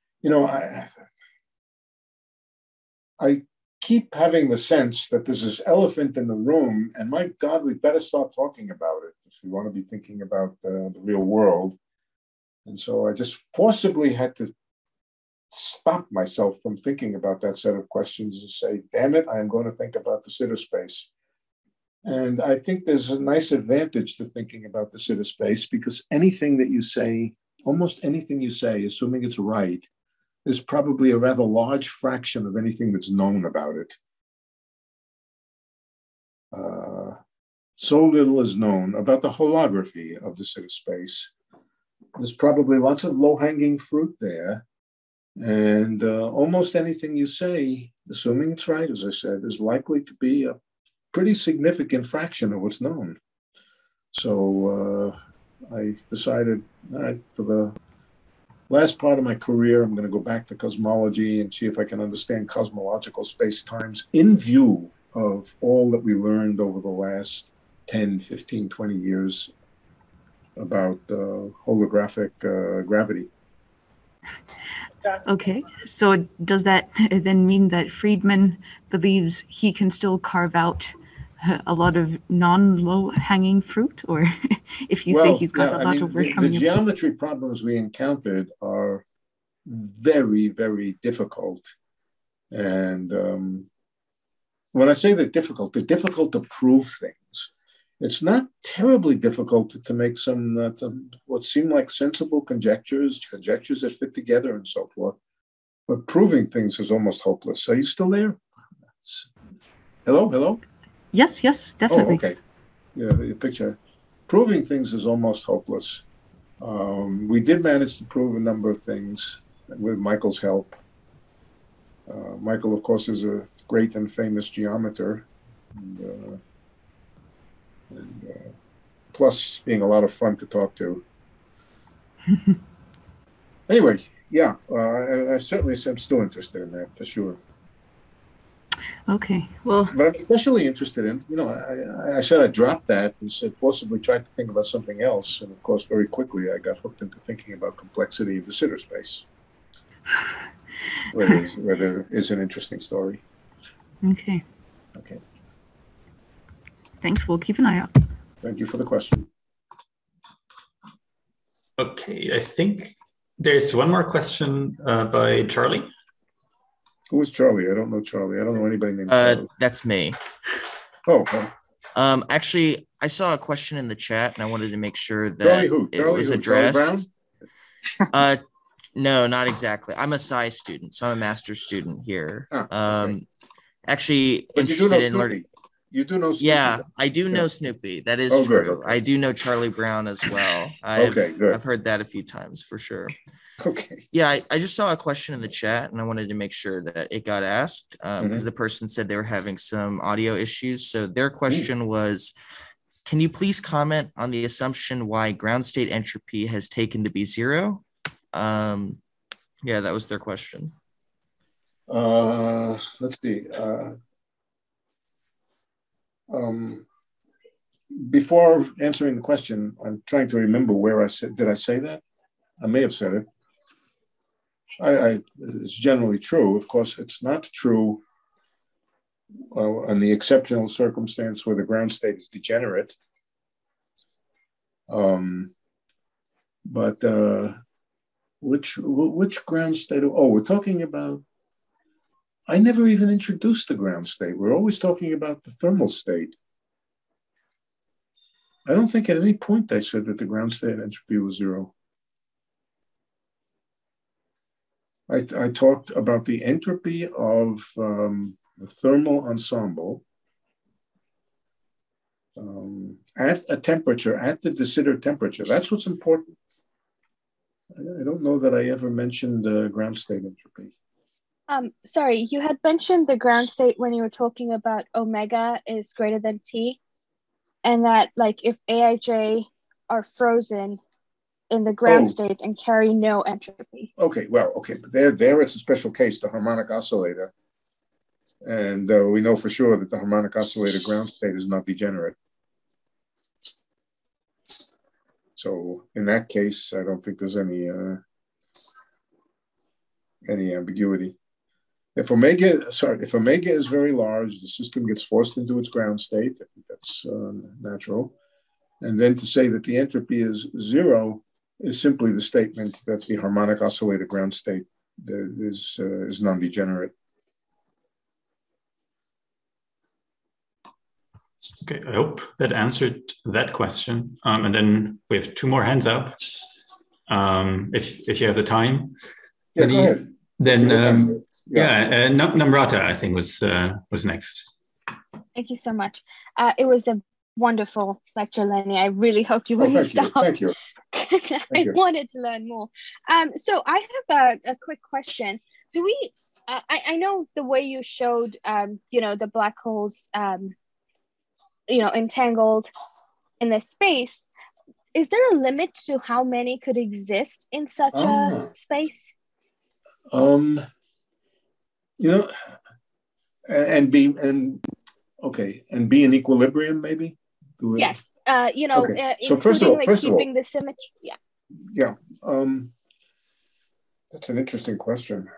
Speaker 1: I keep having the sense that there's this elephant in the room, and my God, we better start talking about it if we want to be thinking about the real world. And so I just forcibly had to stop myself from thinking about that set of questions and say, damn it, I am going to think about de Sitter space. And I think there's a nice advantage to thinking about de Sitter space, because anything that you say, almost anything you say, assuming it's right, is probably a rather large fraction of anything that's known about it. So little is known about the holography of de Sitter space. There's probably lots of low-hanging fruit there. And almost anything you say, assuming it's right, as I said, is likely to be a pretty significant fraction of what's known. So I decided, all right, for the last part of my career, I'm going to go back to cosmology and see if I can understand cosmological space-times in view of all that we learned over the last 10, 15, 20 years about holographic gravity.
Speaker 8: Okay, so does that then mean that Friedman believes he can still carve out a lot of non-low-hanging fruit, or if you say he's got a lot of work coming?
Speaker 1: The geometry problems we encountered are very, very difficult, and when I say they're difficult to prove things. It's not terribly difficult to make some what seem like sensible conjectures that fit together and so forth. But proving things is almost hopeless. Are you still there? Hello?
Speaker 8: Yes, definitely.
Speaker 1: Oh, okay. Yeah, your picture. Proving things is almost hopeless. We did manage to prove a number of things with Michael's help. Michael, of course, is a great and famous geometer. And plus being a lot of fun to talk to. Anyway, yeah, I certainly am still interested in that for sure.
Speaker 8: Okay, well.
Speaker 1: But I'm especially interested in, I said I dropped that and said forcibly tried to think about something else. And of course, very quickly, I got hooked into thinking about complexity of de Sitter space, where there is an interesting story.
Speaker 8: Okay.
Speaker 1: Okay.
Speaker 8: Thanks. We'll keep an eye out.
Speaker 1: Thank you for the question.
Speaker 2: Okay, I think there's one more question by Charlie.
Speaker 1: Who is Charlie? I don't know Charlie. I don't know anybody named Charlie.
Speaker 7: That's me.
Speaker 1: Oh.
Speaker 7: Actually, I saw a question in the chat, and I wanted to make sure that it was addressed. No, not exactly. I'm a Sci student, so I'm a master's student here. Okay. Actually, but interested in learning.
Speaker 1: You do know Snoopy.
Speaker 7: Yeah, I do know Snoopy. That is true. Good, okay. I do know Charlie Brown as well. I've heard that a few times for sure.
Speaker 1: Okay.
Speaker 7: Yeah, I just saw a question in the chat, and I wanted to make sure that it got asked because the person said they were having some audio issues. So their question was, can you please comment on the assumption why ground state entropy has taken to be 0? Yeah, that was their question.
Speaker 1: Let's see. Before answering the question, I'm trying to remember where I said, did I say that? I may have said it. It's generally true. Of course, it's not true in the exceptional circumstance where the ground state is degenerate. But which ground state? Oh, we're talking about, I never even introduced the ground state. We're always talking about the thermal state. I don't think at any point I said that the ground state entropy was 0. I talked about the entropy of the thermal ensemble at a temperature, at the de Sitter temperature. That's what's important. I don't know that I ever mentioned ground state entropy.
Speaker 9: Sorry, you had mentioned the ground state when you were talking about omega is greater than T, and that like if Aij are frozen in the ground state and carry no entropy.
Speaker 1: Okay, well, okay, but there it's a special case, the harmonic oscillator. And we know for sure that the harmonic oscillator ground state is not degenerate. So in that case, I don't think there's any ambiguity. If omega is very large, the system gets forced into its ground state. I think that's natural. And then to say that the entropy is 0 is simply the statement that the harmonic oscillator ground state is non-degenerate.
Speaker 2: Okay, I hope that answered that question. And then we have 2 more hands up. If you have the time.
Speaker 1: Yeah, go ahead.
Speaker 2: Then Namrata, I think, was next.
Speaker 9: Thank you so much. It was a wonderful lecture, Lenny. I really hope you wouldn't stop.
Speaker 1: Thank you.
Speaker 9: I wanted to learn more. So I have a quick question. Do we? I know the way you showed, the black holes, entangled in this space. Is there a limit to how many could exist in such a space?
Speaker 1: And be in equilibrium, maybe.
Speaker 9: Yes.
Speaker 1: Okay. So first of all,
Speaker 9: the symmetry. Yeah.
Speaker 1: Yeah. That's an interesting question.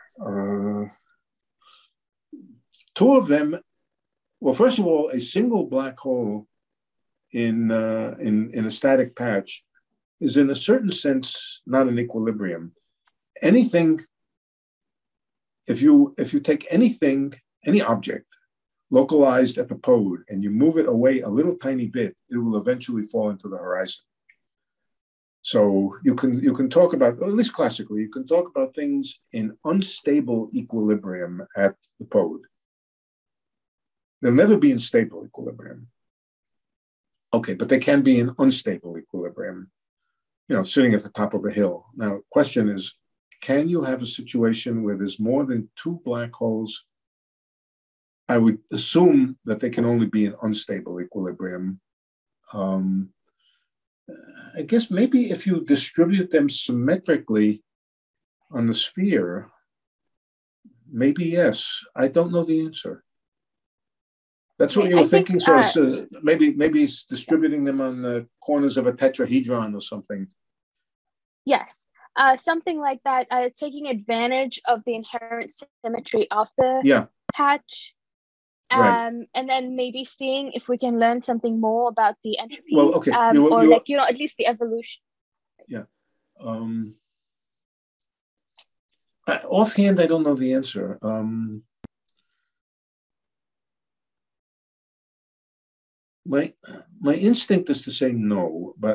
Speaker 1: 2 of them. Well, first of all, a single black hole in a static patch is, in a certain sense, not an equilibrium. Anything. If you take anything, any object localized at the pole and you move it away a little tiny bit, it will eventually fall into the horizon. So you can talk about, at least classically, you can talk about things in unstable equilibrium at the pole. They'll never be in stable equilibrium. Okay, but they can be in unstable equilibrium, sitting at the top of a hill. Now, question is, can you have a situation where there's more than 2 black holes? I would assume that they can only be in unstable equilibrium. And I guess maybe if you distribute them symmetrically on the sphere, maybe yes. I don't know the answer. That's what you were thinking. So maybe it's distributing them on the corners of a tetrahedron or something.
Speaker 9: Yes, something like that. Taking advantage of the inherent symmetry of the patch.
Speaker 1: Right.
Speaker 9: And then maybe seeing if we can learn something more about the entropies,
Speaker 1: well, okay.
Speaker 9: at least the evolution.
Speaker 1: Yeah. Offhand, I don't know the answer. My instinct is to say no, but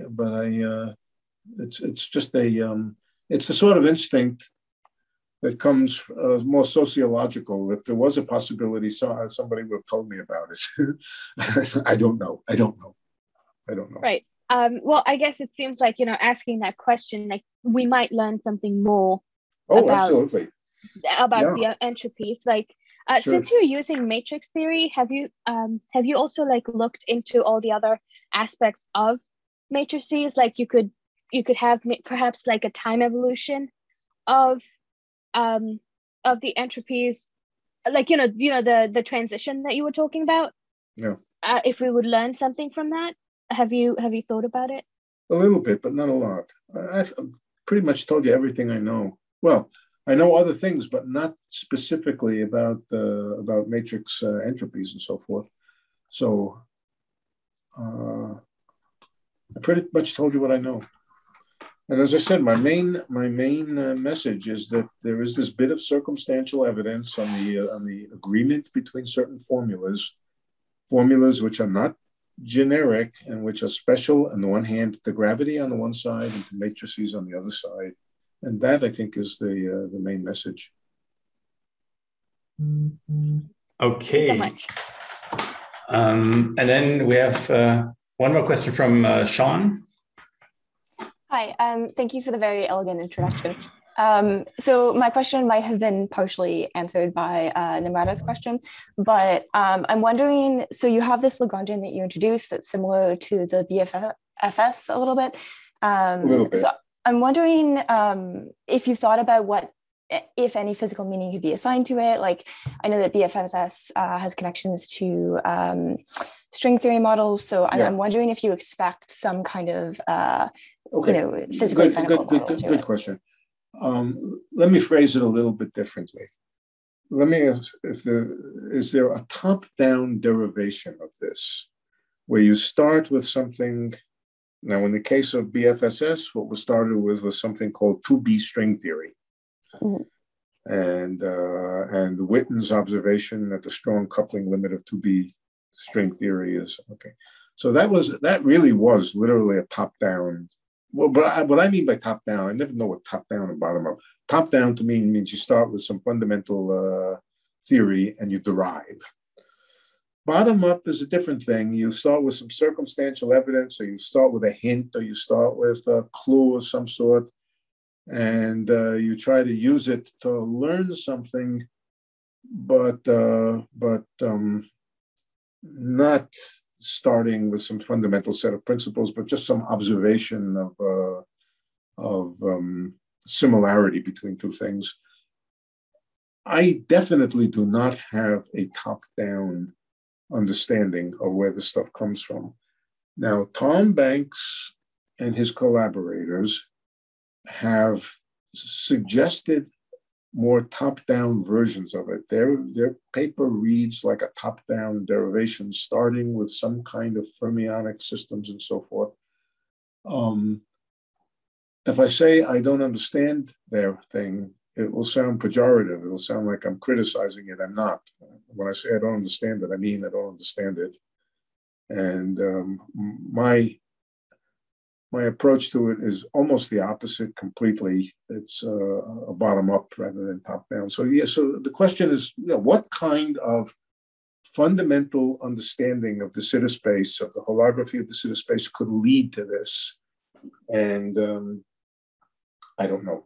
Speaker 1: it's just it's the sort of instinct that comes more sociological. If there was a possibility, somebody would have told me about it. I don't know.
Speaker 9: Right. Well, I guess it seems like, asking that question, like we might learn something more about the entropies. Like,
Speaker 1: sure.
Speaker 9: Since you're using matrix theory, have you also like looked into all the other aspects of matrices? Like you could have perhaps like a time evolution of the entropies, like the transition that you were talking about.
Speaker 1: Yeah.
Speaker 9: If we would learn something from that, have you thought about it?
Speaker 1: A little bit, but not a lot. I've pretty much told you everything I know. Well, I know other things, but not specifically about matrix entropies and so forth. So I pretty much told you what I know. And as I said, my main message is that there is this bit of circumstantial evidence on the agreement between certain formulas which are not generic and which are special. On the one hand, the gravity on the one side and the matrices on the other side. And that, I think, is the main message.
Speaker 2: Okay.
Speaker 9: Thank you so much.
Speaker 2: And then we have one more question from Sean.
Speaker 10: Hi, thank you for the very elegant introduction. So my question might have been partially answered by Namrata's question, but I'm wondering, so you have this Lagrangian that you introduced that's similar to the BFS a little bit. So I'm wondering if you thought about what, if any, physical meaning could be assigned to it. Like, I know that BFSS has connections to string theory models, so I'm wondering if you expect some kind of physical
Speaker 1: good question. Let me phrase it a little bit differently. Let me ask, is there a top-down derivation of this, where you start with something? Now, in the case of BFSS, what was started with was something called 2B string theory. Mm-hmm. And Witten's observation that the strong coupling limit of 2B string theory is okay. So that really was literally a top-down. Well, but what I mean by top-down, I never know what top-down and bottom-up. Top-down to me means you start with some fundamental theory and you derive. Bottom-up is a different thing. You start with some circumstantial evidence, or you start with a hint, or you start with a clue of some sort, and you try to use it to learn something, but not starting with some fundamental set of principles, but just some observation of similarity between two things. I definitely do not have a top-down understanding of where the stuff comes from. Now, Tom Banks and his collaborators have suggested more top-down versions of it. Their paper reads like a top-down derivation, starting with some kind of fermionic systems and so forth. If I say I don't understand their thing, it will sound pejorative. It will sound like I'm criticizing it. I'm not. When I say I don't understand it, I mean I don't understand it. And my approach to it is almost the opposite completely. It's a bottom-up rather than top-down. So so the question is, what kind of fundamental understanding of de Sitter space, of the holography of de Sitter space, could lead to this? And I don't know.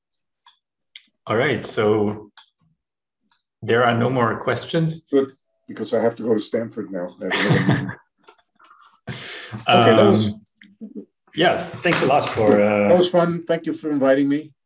Speaker 2: All right, so there are no more questions.
Speaker 1: Good. because I have to go to Stanford now. Okay,
Speaker 2: yeah, thanks a lot for.
Speaker 1: That was fun. Thank you for inviting me.